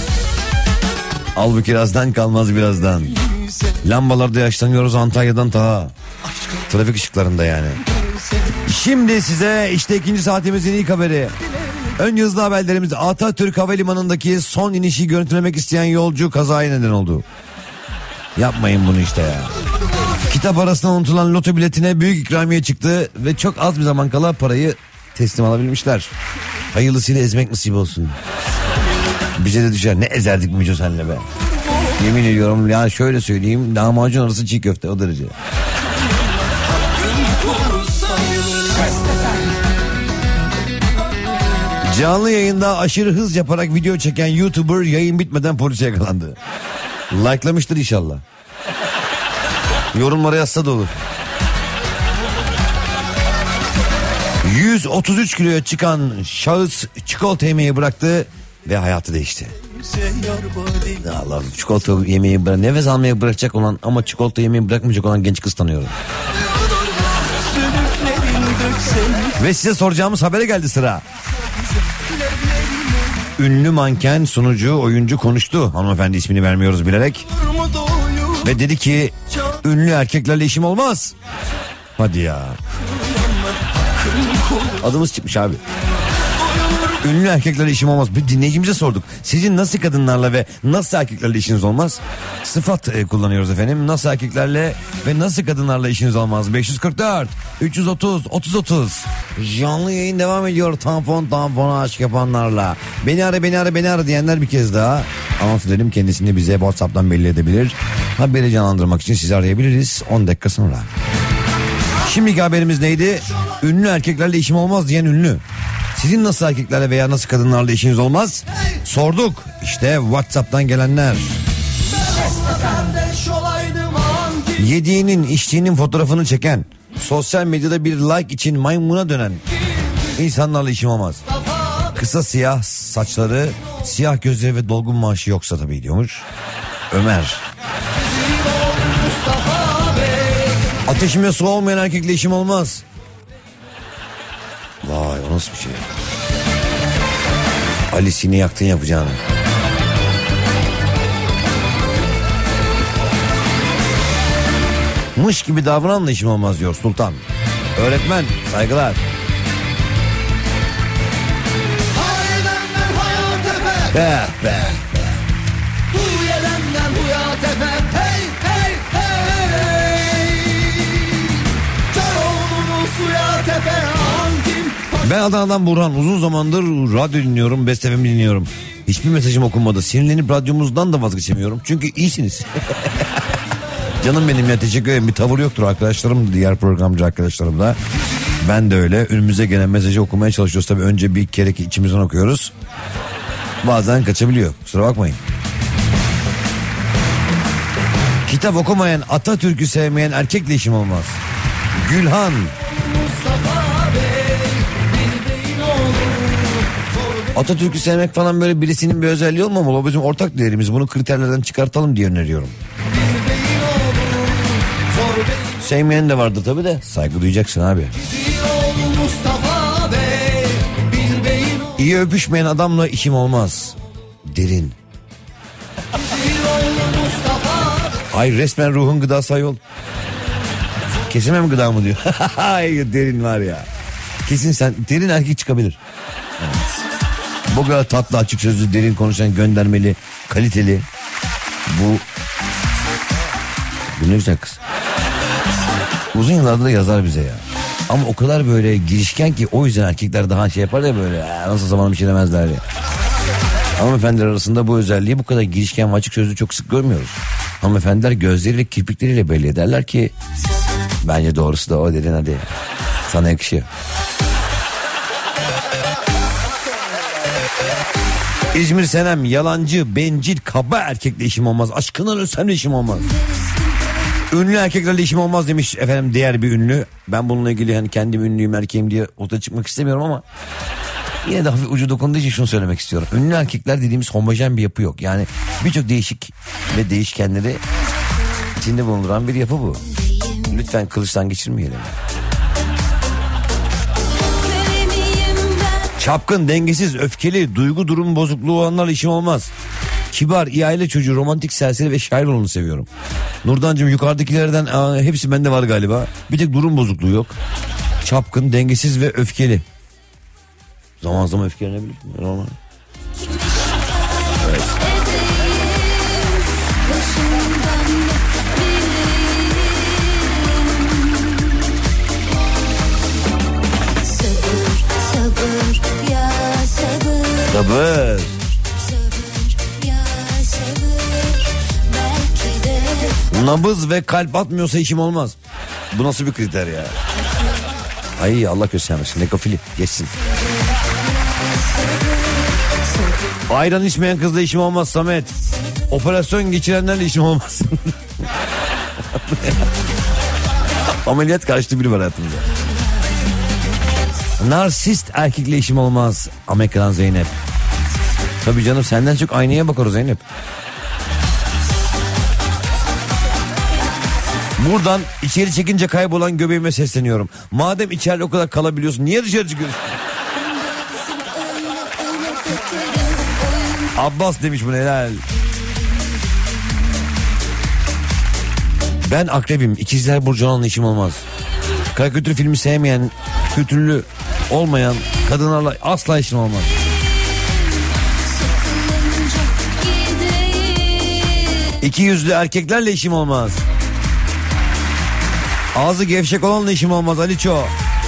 Al bu kirazdan kalmaz birazdan. Lambalarda yaşlanıyoruz Antalya'dan ta. Trafik ışıklarında yani. Şimdi size işte ikinci saatimizin ilk haberi. Ön hızlı haberlerimiz. Atatürk Havalimanı'ndaki son inişi görüntülemek isteyen yolcu kazaya neden oldu. Yapmayın bunu işte ya. Kitap arasında unutulan loto biletine büyük ikramiye çıktı ve çok az bir zaman kala parayı teslim alabilmişler. Hayırlısıyla ezmek nasip olsun. Bize de düşer. Ne ezerdik Müco senle be. Yemin ediyorum ya, şöyle söyleyeyim, lahmacun arası çiğ köfte, o derece. Canlı yayında aşırı hız yaparak video çeken YouTuber yayın bitmeden polise yakalandı. Like'lamıştır inşallah. Yorumlara yazsa da olur. 133 kiloya çıkan şahıs çikolata yemeği bıraktı ve hayatı değişti. Allah'ım, çikolata yemeği bırak, nefes almayı bırakacak olan ama çikolata yemeği bırakmayacak olan genç kız tanıyorum. Ve size soracağımız habere geldi sıra. Ünlü manken, sunucu, oyuncu konuştu. Hanımefendi ismini vermiyoruz bilerek. Ve dedi ki ünlü erkeklerle işim olmaz. Hadi ya. Adımız çıkmış abi. Ünlü erkeklerle işim olmaz. Bir dinleyicimize sorduk. Sizin nasıl kadınlarla ve nasıl erkeklerle işiniz olmaz? Sıfat kullanıyoruz efendim. Nasıl erkeklerle ve nasıl kadınlarla işiniz olmaz? 544 330 3030. Canlı yayın devam ediyor. Tampona aşk yapanlarla. Beni ara diyenler bir kez daha anons edelim. Kendisini bize WhatsApp'tan belli edebilir. Haberi canlandırmak için sizi arayabiliriz 10 dakika sonra. Şimdiki haberimiz neydi? Ünlü erkeklerle işim olmaz diyen ünlü. Sizin nasıl erkeklerle veya nasıl kadınlarla işiniz olmaz? Sorduk. İşte WhatsApp'tan gelenler. Yediğinin, içtiğinin fotoğrafını çeken, sosyal medyada bir like için maymuna dönen insanlarla işim olmaz. Kısa siyah saçları, siyah gözleri ve dolgun maaşı yoksa tabii diyormuş Ömer. Ateşime su olmayan erkekle işim olmaz. Vay, o nasıl bir şey? Ali, sini yaktın yapacağını. Mış gibi davrananla işim olmaz diyor Sultan. Öğretmen, saygılar. Be. Ben Adana'dan Burhan, uzun zamandır radyo dinliyorum, Best FM dinliyorum. Hiçbir mesajım okunmadı. Sinirlenip radyomuzdan da vazgeçemiyorum. Çünkü iyisiniz. Canım benim ya, teşekkür ederim. Bir tavır yoktur arkadaşlarım, diğer programcı arkadaşlarım da. Ben de öyle. Önümüze gelen mesajı okumaya çalışıyoruz. Tabii önce bir kere içimizden okuyoruz. Bazen kaçabiliyor. Kusura bakmayın. Kitap okumayan, Atatürk'ü sevmeyen erkekle işim olmaz. Gülhan. Atatürk'ü sevmek falan böyle birisinin bir özelliği olmamalı. O bizim ortak değerimiz. Bunu kriterlerden çıkartalım diye öneriyorum. Sevmeyen de vardır tabii de. Saygı duyacaksın abi. İyi öpüşmeyen adamla işim olmaz. Derin. Ay, resmen ruhun gıdası ayol. Kesimem gıda mı diyor. Ay, Derin var ya. Kesin sen derin erkek çıkabilir. Evet. Bu kadar tatlı, açık sözlü, derin konuşan, göndermeli, kaliteli. Bu ne güzel kız. Uzun yıllardır da yazar bize ya. Ama o kadar böyle girişken ki, o yüzden erkekler daha şey yapar ya böyle. Nasıl zamanım bir şey demezler ya. Hanımefendiler arasında bu özelliği, bu kadar girişken ve açık sözlü çok sık görmüyoruz. Hanımefendiler gözleriyle, kirpikleriyle belli ederler ki bence doğrusu da o, Derin, hadi. Sana yakışıyor. İzmir Senem, yalancı, bencil, kaba erkekle işim olmaz. Aşkından ölsem de işim olmaz. Ünlü erkeklerle işim olmaz demiş efendim diğer bir ünlü. Ben bununla ilgili hani kendim ünlüyüm, erkeğim diye ortaya çıkmak istemiyorum ama yine de hafif ucu dokunduğu için şunu söylemek istiyorum. Ünlü erkekler dediğimiz homojen bir yapı yok. Yani birçok değişik ve değişkenleri içinde bulunduran bir yapı bu. Lütfen kılıçtan geçirmeyelim. Çapkın, dengesiz, öfkeli, duygu durum bozukluğu olanlarla işim olmaz. Kibar, iyi aile çocuğu, romantik, serseri ve şair olanı seviyorum. Nurdancığım, yukarıdakilerden hepsi bende var galiba. Bir tek durum bozukluğu yok. Çapkın, dengesiz ve öfkeli. Zaman zaman öfkelenebilir. Normal. Evet. Sabır, Sabır. Nabız ve kalp atmıyorsa işim olmaz. Bu nasıl bir kriter ya? Ay Allah göstermesin. Nekofili geçsin. Ayran içmeyen kızla işim olmaz Samet. Operasyon geçirenlerle işim olmaz. Ameliyat karşıtı biri var hayatımda. Narsist erkekle işim olmaz. Amerikan Zeynep. Tabii canım, senden çok aynaya bakar o Zeynep. Buradan içeri çekince kaybolan göbeğime sesleniyorum. Madem içeride o kadar kalabiliyorsun, niye dışarı çıkıyorsun? Abbas demiş bunu, helal. Ben akrebim. İkizler Burcu olanla işim olmaz. Karikatür filmi sevmeyen, kültürlü olmayan kadınlarla asla işim olmaz. İki yüzlü erkeklerle işim olmaz. Ağzı gevşek olanla işim olmaz Aliço.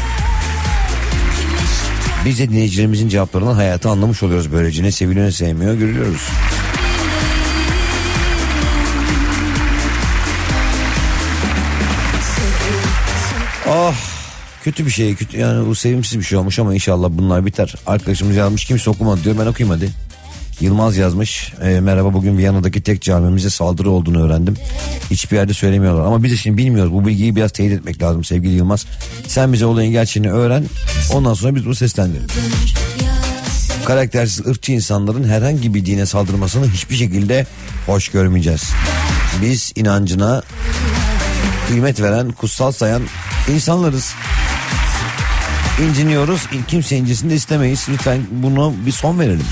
Biz de dinleyicilerimizin cevaplarından hayatı anlamış oluyoruz böylece. Ne seviliyor ne sevmiyor görüyoruz. Ah, kötü bir şey, kötü yani, bu sevimsiz bir şey olmuş ama inşallah bunlar biter. Arkadaşımız yazmış, kimse okumadı diyor, ben okuyayım hadi. Yılmaz yazmış, merhaba, bugün Viyana'daki tek camimize saldırı olduğunu öğrendim. Hiçbir yerde söylemiyorlar ama biz de şimdi bilmiyoruz, bu bilgiyi biraz teyit etmek lazım sevgili Yılmaz. Sen bize olayın gerçeğini öğren, ondan sonra biz bunu seslendirelim. Karaktersiz ırkçı insanların herhangi bir dine saldırmasını hiçbir şekilde hoş görmeyeceğiz. Biz inancına kıymet veren, kutsal sayan insanlarız. İnciniyoruz, kimse incisini de istemeyiz. Lütfen buna bir son verelim.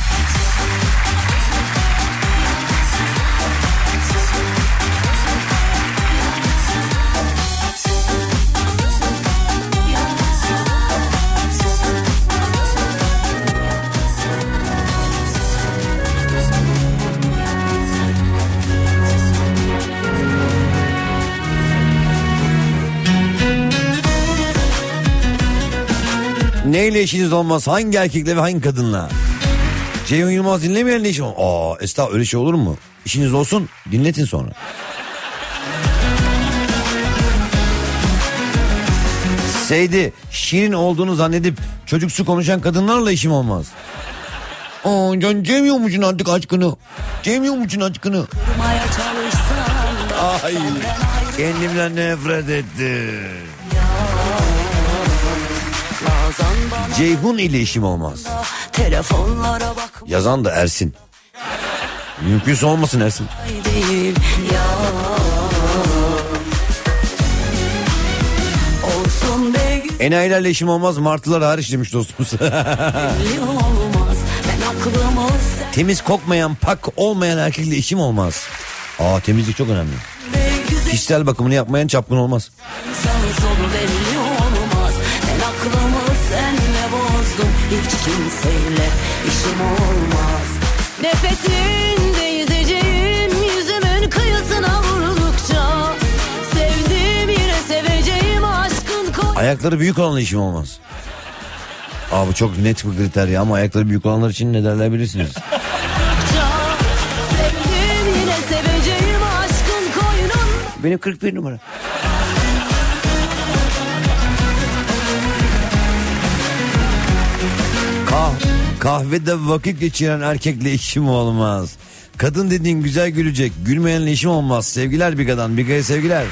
Neyle işiniz olmaz? Hangi erkekle ve hangi kadınla? Ceyhun Yılmaz dinlemeyenle işim olmaz. Aa, estağfurullah, öyle şey olur mu? İşiniz olsun, dinletin sonra. Seydi, şirin olduğunu zannedip çocuksu konuşan kadınlarla işim olmaz. Aa, can Cemiyor musun artık aşkını? Cemiyor musun aşkını? Ay, kendimden nefret ettim. Ceyhun ile işim olmaz. Yazan da Ersin. Mümkünse olmasın Ersin. Enayilerle işim olmaz, martılar hariç demiş dostumuz. Temiz kokmayan, pak olmayan erkekle işim olmaz. Aa, temizlik çok önemli. Kişisel bakımını yapmayan çapkın olmaz. Hiç kimseyle işim olmaz. Nefesinde yüzeceğim, yüzümün kıyısına vuruldukça. Sevdim yine seveceğim, aşkın koy. Ayakları büyük olanla işim olmaz. Aa, bu çok net bir kriter ya, ama ayakları büyük olanlar için ne derler bilirsiniz. Sevdim yine seveceğim, aşkın koynun. Benim 41 numara. Kahvede vakit geçiren erkekle işim olmaz. Kadın dediğin güzel gülecek, gülmeyenle işim olmaz. Sevgiler Biga'dan, Biga'ya sevgiler.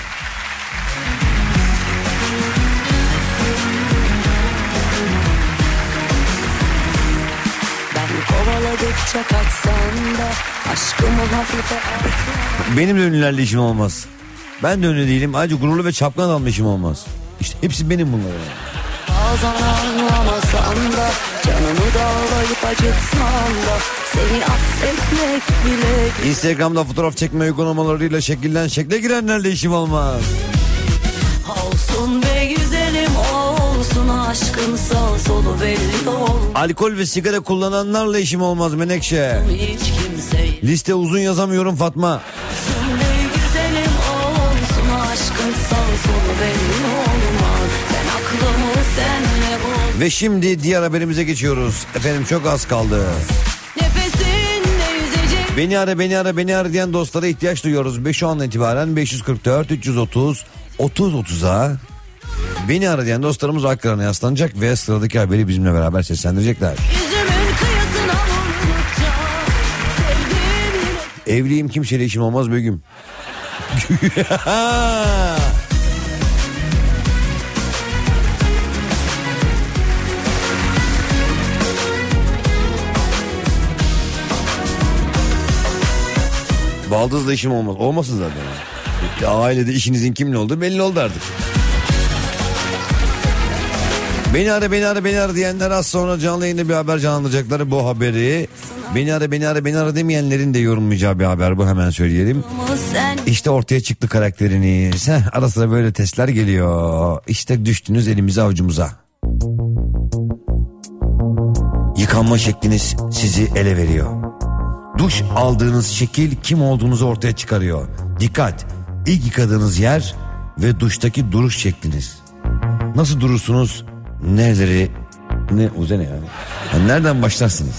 Ben kovaladıkça kaçsam da aşkımı hafife alsam. Benim de ünlülerle işim olmaz. Ben de ünlü değilim, ayrıca gururlu ve çapkın adamla işim olmaz. İşte hepsi benim bunlar. Bazen anlamasan da, canımı dağlayıp acıtsan da, seni affetmek bile. Instagram'da fotoğraf çekme uygulamalarıyla şekilden şekle girenlerle işim olmaz. Olsun be güzelim, olsun aşkın sağ solu belli ol. Alkol ve sigara kullananlarla işim olmaz Menekşe. Hiç kimseyi. Liste uzun yazamıyorum Fatma. Olsun be güzelim, olsun aşkın sağ solu belli olmaz. Ben aklımı senle bul. Ve şimdi diğer haberimize geçiyoruz. Efendim, çok az kaldı. Beni ara diyen dostlara ihtiyaç duyuyoruz. Şu andan itibaren 544 330 30-30'a beni ara diyen dostlarımız ekranına yaslanacak ve sıradaki haberi bizimle beraber seslendirecekler. Evliyim, kimseyle işim olmaz Begüm. Baldızla işim olmaz. Olmasın zaten. Ya ailede işinizin kimle olduğu belli oldu artık. Beni ara diyenler az sonra canlı yayında bir haber canlandıracakları bu haberi. Beni ara demeyenlerin de yorumlayacağı bir haber bu, hemen söyleyelim. İşte ortaya çıktı karakteriniz. Ara sıra böyle testler geliyor. İşte düştünüz elimize avucumuza. Yıkanma şekliniz sizi ele veriyor. Duş aldığınız şekil kim olduğunuzu ortaya çıkarıyor. Dikkat! İlk yıkadığınız yer ve duştaki duruş şekliniz. Nasıl durursunuz? Nereleri? O ne yani? Nereden başlarsınız?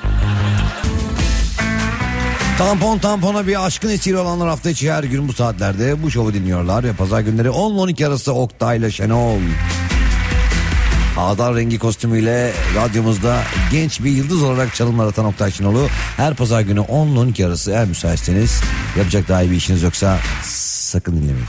Tampona bir aşkın esiri olanlar hafta içi her gün bu saatlerde bu şovu dinliyorlar ve pazar günleri 10-12 arası Oktay'la Şenol Ağdar rengi kostümüyle radyomuzda genç bir yıldız olarak çalımlar atan Oktay Şenol'u her pazar günü 10-12 arası, eğer müsaitseniz, yapacak daha iyi bir işiniz yoksa sakın dinlemeyin.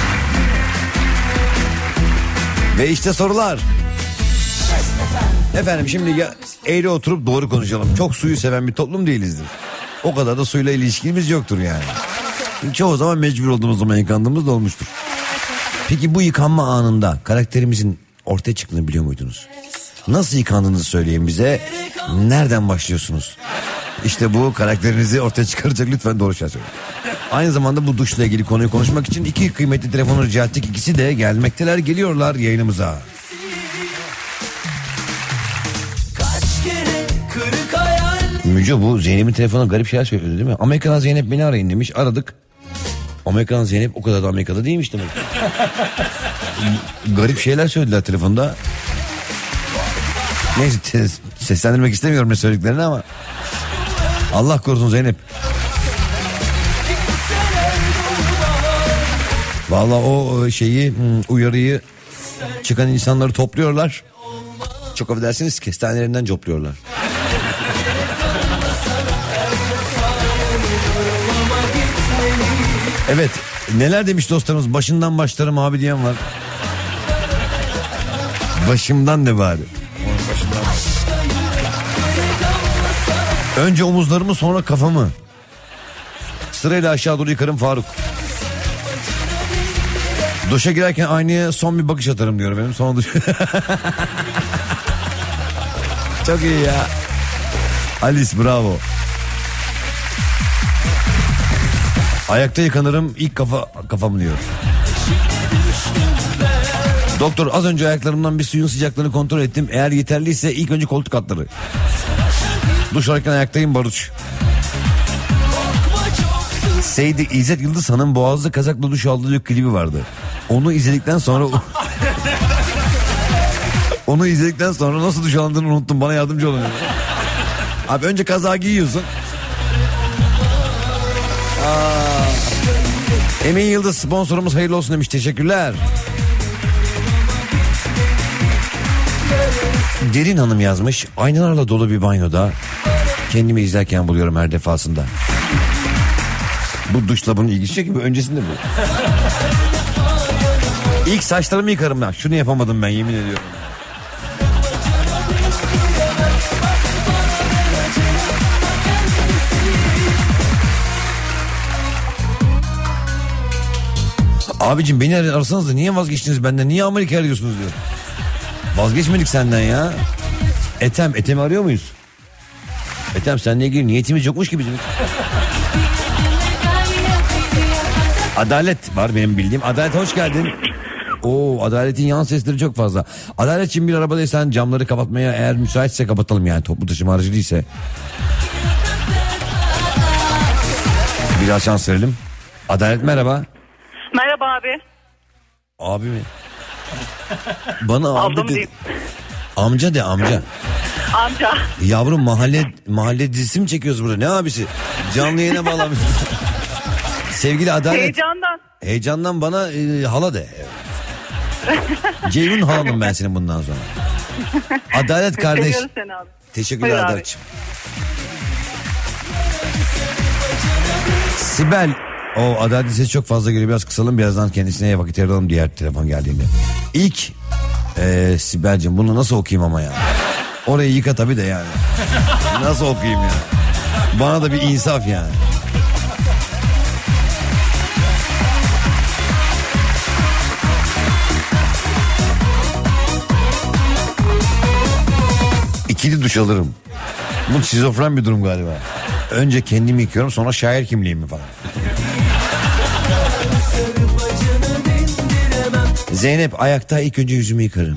Ve işte sorular. Efendim şimdi eğri oturup doğru konuşalım. Çok suyu seven bir toplum değilizdir. O kadar da suyla ilişkimiz yoktur yani. Çoğu zaman mecbur olduğumuz zaman yıkandığımız da olmuştur. Peki bu yıkanma anında karakterimizin ortaya çıktığını biliyor muydunuz? Nasıl yıkandığınızı söyleyin bize. Nereden başlıyorsunuz? İşte bu karakterinizi ortaya çıkaracak, lütfen doğru şey söyleyin. Aynı zamanda bu duşla ilgili konuyu konuşmak için iki kıymetli telefonu rica ettik. İkisi de geliyorlar yayınımıza. Müco, bu Zeynep'in telefonuna garip şeyler söylüyordu değil mi? Amerika'dan Zeynep beni arayın demiş. Aradık. Amerika'dan Zeynep o kadar da Amerika'da değilmiş demek. Garip şeyler söylediler telefonda. Neyse, seslendirmek istemiyorum ne söylediklerini ama. Allah korusun Zeynep. Vallahi o uyarıyı çıkan insanları topluyorlar. Çok affedersiniz, kestanelerinden copluyorlar. Evet, neler demiş dostlarımız, başından başlarım abi diyen var. Başımdan ne bari. Önce omuzlarımı sonra kafamı. Sırayla aşağı doğru yıkarım Faruk. Duşa girerken aynaya son bir bakış atarım diyor benim. Son duş. Çok iyi ya. Alice bravo. Ayakta yıkanırım ilk kafam diyor. Doktor, az önce ayaklarımdan bir suyun sıcaklığını kontrol ettim. Eğer yeterliyse ilk önce koltuk altları. Duş alırken ayaktayım Baruç. Seydi İzzet Yıldız Hanım Boğaz'da kazakla duş aldığı klibi vardı. Onu izledikten sonra nasıl duş alındığını unuttum. Bana yardımcı olun. Abi önce kazağı giyiyorsun. Emin Yıldız sponsorumuz hayırlı olsun demiş. Teşekkürler. Derin Hanım yazmış. Aynalarla dolu bir banyoda kendimi izlerken buluyorum her defasında. Bu duşla bunun ilgisi yok ki, öncesinde bu. İlk saçlarımı yıkarım ben. Şunu yapamadım ben, yemin ediyorum. Abicim beni arasanız da niye vazgeçtiniz benden? Niye Amerika arıyorsunuz diyor. Vazgeçmedik senden ya. Etemi arıyor muyuz? Etem, seninle ilgili niyetimiz yokmuş ki bizim. Adalet var benim bildiğim. Adalet hoş geldin. Oo, Adalet'in yan sesleri çok fazla. Adalet'ciğim bir arabadaysan camları kapatmaya, eğer müsaitse kapatalım yani, toplu taşıma aracı değilse. Biraz şans verelim. Adalet merhaba. Merhaba abi. Abi mi? Bana Aldım abi de. Amca de amca. Amca. Yavrum mahalle dizisi mi çekiyoruz burada? Ne abisi? Canlı yayına bağlamış. Sevgili Adalet. Heyecandan bana hala de. Ceyhun halanım ben senin bundan sonra. Adalet kardeş. Teşekkürler Adalet'ciğim. Sibel. O Adalet sesi çok fazla geliyor. Biraz kısalım, birazdan kendisine vakit ayıralım diğer telefon geldiğinde. İlk Sibel'cim bunu nasıl okuyayım ama ya. Orayı yıka tabii de yani. Nasıl okuyayım ya. Bana da bir insaf yani. İkili duş alırım. Bu şizofren bir durum galiba. Önce kendimi yıkıyorum, sonra şair kimliğimi falan. Zeynep, ayakta ilk önce yüzümü yıkarım.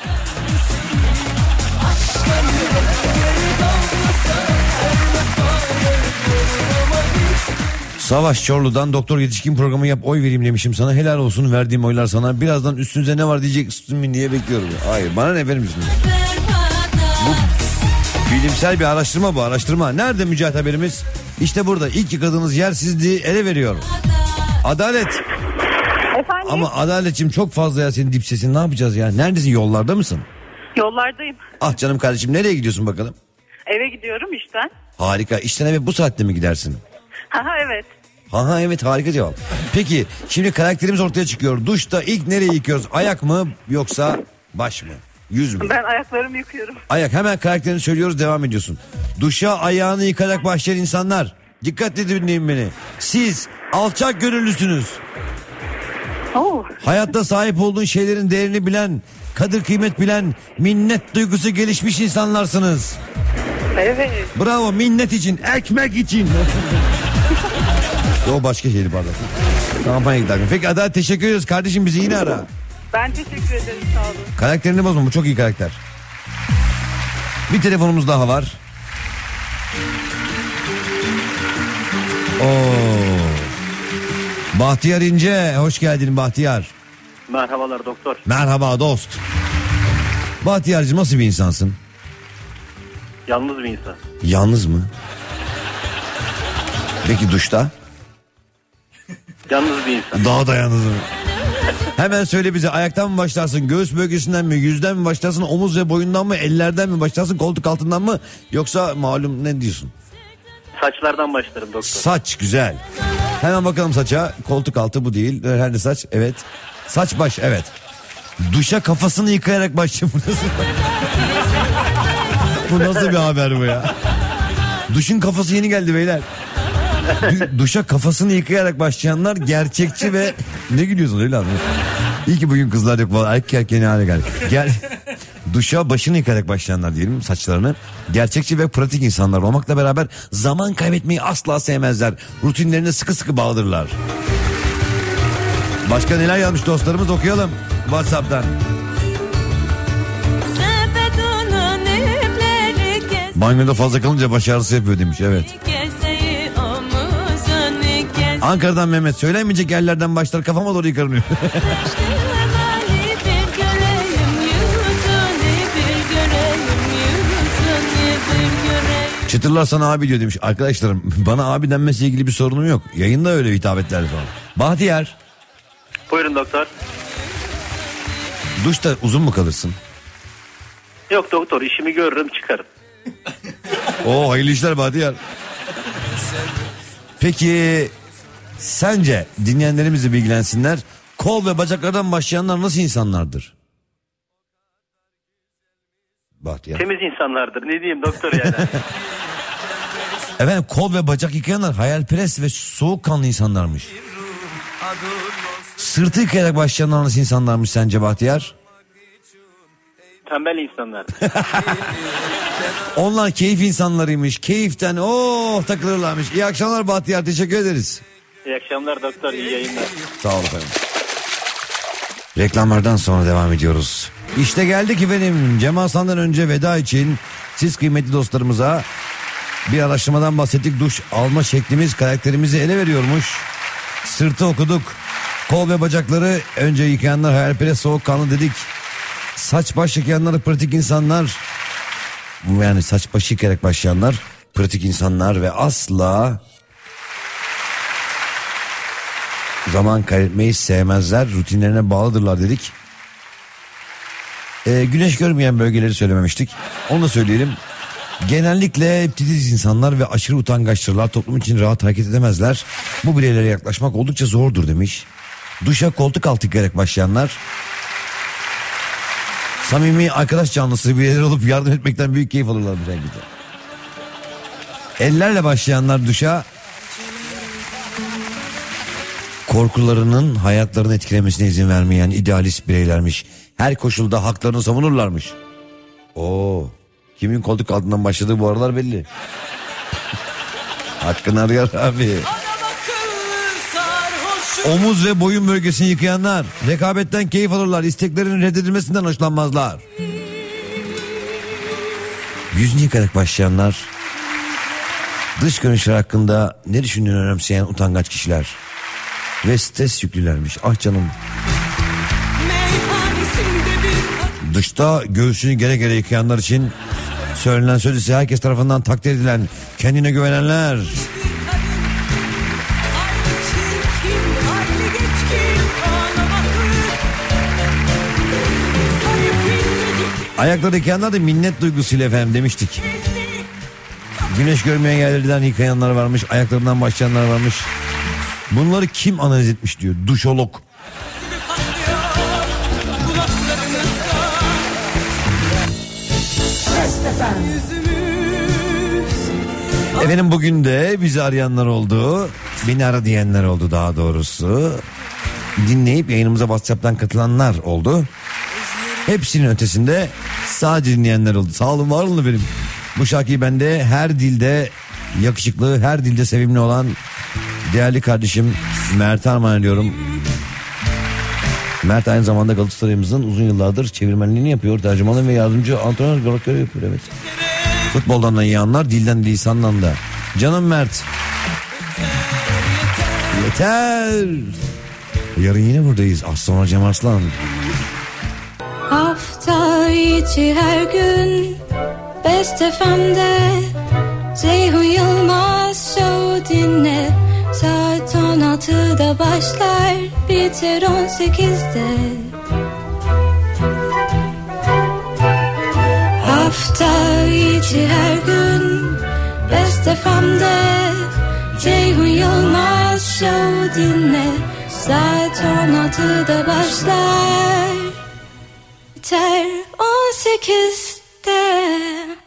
Savaş Çorlu'dan doktor yetişkin programı yap, oy vereyim demişim sana. Helal olsun, verdiğim oylar sana. Birazdan üstünüze ne var diyeceksin mi diye bekliyorum. Hayır, bana ne verir misin? Bu bilimsel bir araştırma, bu araştırma. Nerede Mücahit haberimiz? İşte burada. İlk yıkadığınız yer sizliği ele veriyor. Adalet. Efendim? Ama Adaletciğim çok fazla ya senin dip sesin, ne yapacağız ya? Neredesin, yollarda mısın? Yollardayım. Ah canım kardeşim, nereye gidiyorsun bakalım? Eve gidiyorum işten. Harika, işten eve bu saatte mi gidersin? Evet. Evet, harika cevap. Peki şimdi karakterimiz ortaya çıkıyor. Duşta ilk nereye yıkıyoruz? Ayak mı yoksa baş mı? Yüz mü? Ben ayaklarımı yıkıyorum. Ayak, hemen karakterini söylüyoruz, devam ediyorsun. Duşa ayağını yıkarak başlayan insanlar, dikkatli dinleyin beni. Siz alçak gönüllüsünüz. Hayatta sahip olduğun şeylerin değerini bilen, kadir kıymet bilen, minnet duygusu gelişmiş insanlarsınız. Evet. Bravo, minnet için, ekmek için. O başka şeydi pardon. Kampanya giderken. Peki Adalet, teşekkür ediyoruz kardeşim, bizi yine ara. Ben teşekkür ederim, sağ olun. Karakterini bozma, bu çok iyi karakter. Bir telefonumuz daha var. Bahtiyar İnce, hoş geldin Bahtiyar. Merhabalar doktor. Merhaba dost. Bahtiyar'cığım nasıl bir insansın? Yalnız bir insan. Yalnız mı? Peki duşta? Yalnız bir insan. Daha da yalnızım. Hemen söyle bize, ayaktan mı başlarsın, göğüs bölgesinden mi, yüzden mi başlarsın, omuz ve boyundan mı, ellerden mi başlarsın, koltuk altından mı, yoksa malum ne diyorsun? Saçlardan başlarım doktor. Saç, güzel. Hemen bakalım saça. Koltuk altı bu değil. Her ne saç? Evet. Saç baş, evet. Duşa kafasını yıkayarak başlıyor. Bu nasıl bir haber bu ya? Duşun kafası yeni geldi beyler. Duşa kafasını yıkayarak başlayanlar gerçekçi ve... Ne gülüyorsun öyle abi? İyi ki bugün kızlar yok. Erkek hale geldi. Duşa başını yıkayarak başlayanlar diyelim, saçlarını. Gerçekçi ve pratik insanlar olmakla beraber zaman kaybetmeyi asla sevmezler. Rutinlerine sıkı sıkı bağlıdırlar. Başka neler yazmış dostlarımız, okuyalım WhatsApp'tan. Banyoda fazla kalınca baş ağrısı yapıyor demiş, evet. Ankara'dan Mehmet, söylenmeyecek yerlerden başlar kafama doğru yıkanıyor. Çıtırlar sana abi diyor demiş. Arkadaşlarım, bana abi denmesiyle ilgili bir sorunum yok. Yayında öyle hitap ettiler sonra. Bahtiyar. Buyurun doktor. Duşta uzun mu kalırsın? Yok doktor, işimi görürüm çıkarım. Oo, hayırlı işler Bahtiyar. Peki sence dinleyenlerimizi bilgilensinler, kol ve bacaklardan başlayanlar nasıl insanlardır? Bahtiyar. Temiz insanlardır, ne diyeyim doktor yani. Efendim, kol ve bacak yıkayanlar hayalperest ve soğukkanlı insanlarmış. Sırtı yıkayarak başlayanlar nasıl insanlarmış sence Bahtiyar? Tembel insanlar. Onlar keyif insanlarıymış. Keyiften takılırlarmış. İyi akşamlar Bahtiyar, teşekkür ederiz. İyi akşamlar doktor, iyi yayınlar. Sağ olun efendim. Reklamlardan sonra devam ediyoruz. İşte geldik efendim. Cem Hasan'dan önce veda için siz kıymetli dostlarımıza bir araştırmadan bahsettik. Duş alma şeklimiz karakterimizi ele veriyormuş. Sırtı okuduk. Kol ve bacakları önce yıkayanlar hayalperest soğukkanlı dedik. Saç baş yıkayanlar pratik insanlar. Yani saç başı yıkayarak başlayanlar pratik insanlar ve asla zaman kaybetmeyi sevmezler. Rutinlerine bağlıdırlar dedik. Güneş görmeyen bölgeleri söylememiştik. Onu da söyleyelim. Genellikle titiz insanlar ve aşırı utangaçtırlar. Toplum için rahat hareket edemezler. Bu bireylere yaklaşmak oldukça zordur demiş. Duşa koltuk altı yıkayarak başlayanlar samimi arkadaş canlısı bireyler olup yardım etmekten büyük keyif alırlar. Ellerle başlayanlar duşa korkularının hayatlarını etkilemesine izin vermeyen idealist bireylermiş. Her koşulda haklarını savunurlarmış. Kimin koltuk altından başladığı bu aralar belli. Hakkını arıyor abi. Omuz ve boyun bölgesini yıkayanlar rekabetten keyif alırlar. İsteklerinin reddedilmesinden hoşlanmazlar. Yüzünü yıkarak başlayanlar dış görünüşler hakkında ne düşündüğünü önemseyen utangaç kişiler. Ve stres yüklülermiş. Ah canım. Dışta göğsünü gere gere yıkayanlar için söylenen söz ise herkes tarafından takdir edilen, kendine güvenenler. Ayakları yıkayanlar da minnet duygusuyla efendim demiştik. Güneş görmeyen yerlerden yıkayanlar varmış, ayaklarından başlayanlar varmış. Bunları kim analiz etmiş diyor, duşolog. Efendim bugün de bizi arayanlar oldu. Beni ara diyenler oldu daha doğrusu. Dinleyip yayınımıza WhatsApp'tan katılanlar oldu. Hepsinin ötesinde sadece dinleyenler oldu. Sağ olun, var olun benim. Bu şarkıyı bende her dilde yakışıklı, her dilde sevimli olan değerli kardeşim Mert'e armağan ediyorum. Mert aynı zamanda Galatasaray'ımızın uzun yıllardır çevirmenliğini yapıyor. Tercümanı ve yardımcı antrenör olarak görev yapıyor, evet. Futboldan da iyi anlar, dilden de lisandan da. Canım Mert. Yeter. Yarın yine buradayız. Az sonra Cem Arslan. Hafta içi her gün Best FM'de Ceyhun Yılmaz Show dinle. Saat 16'da başlar, biter 18'de. Hafta içi her gün Best FM'de Ceyhun Yılmaz Show dinle. Saat 16'da başlar, biter 18'de.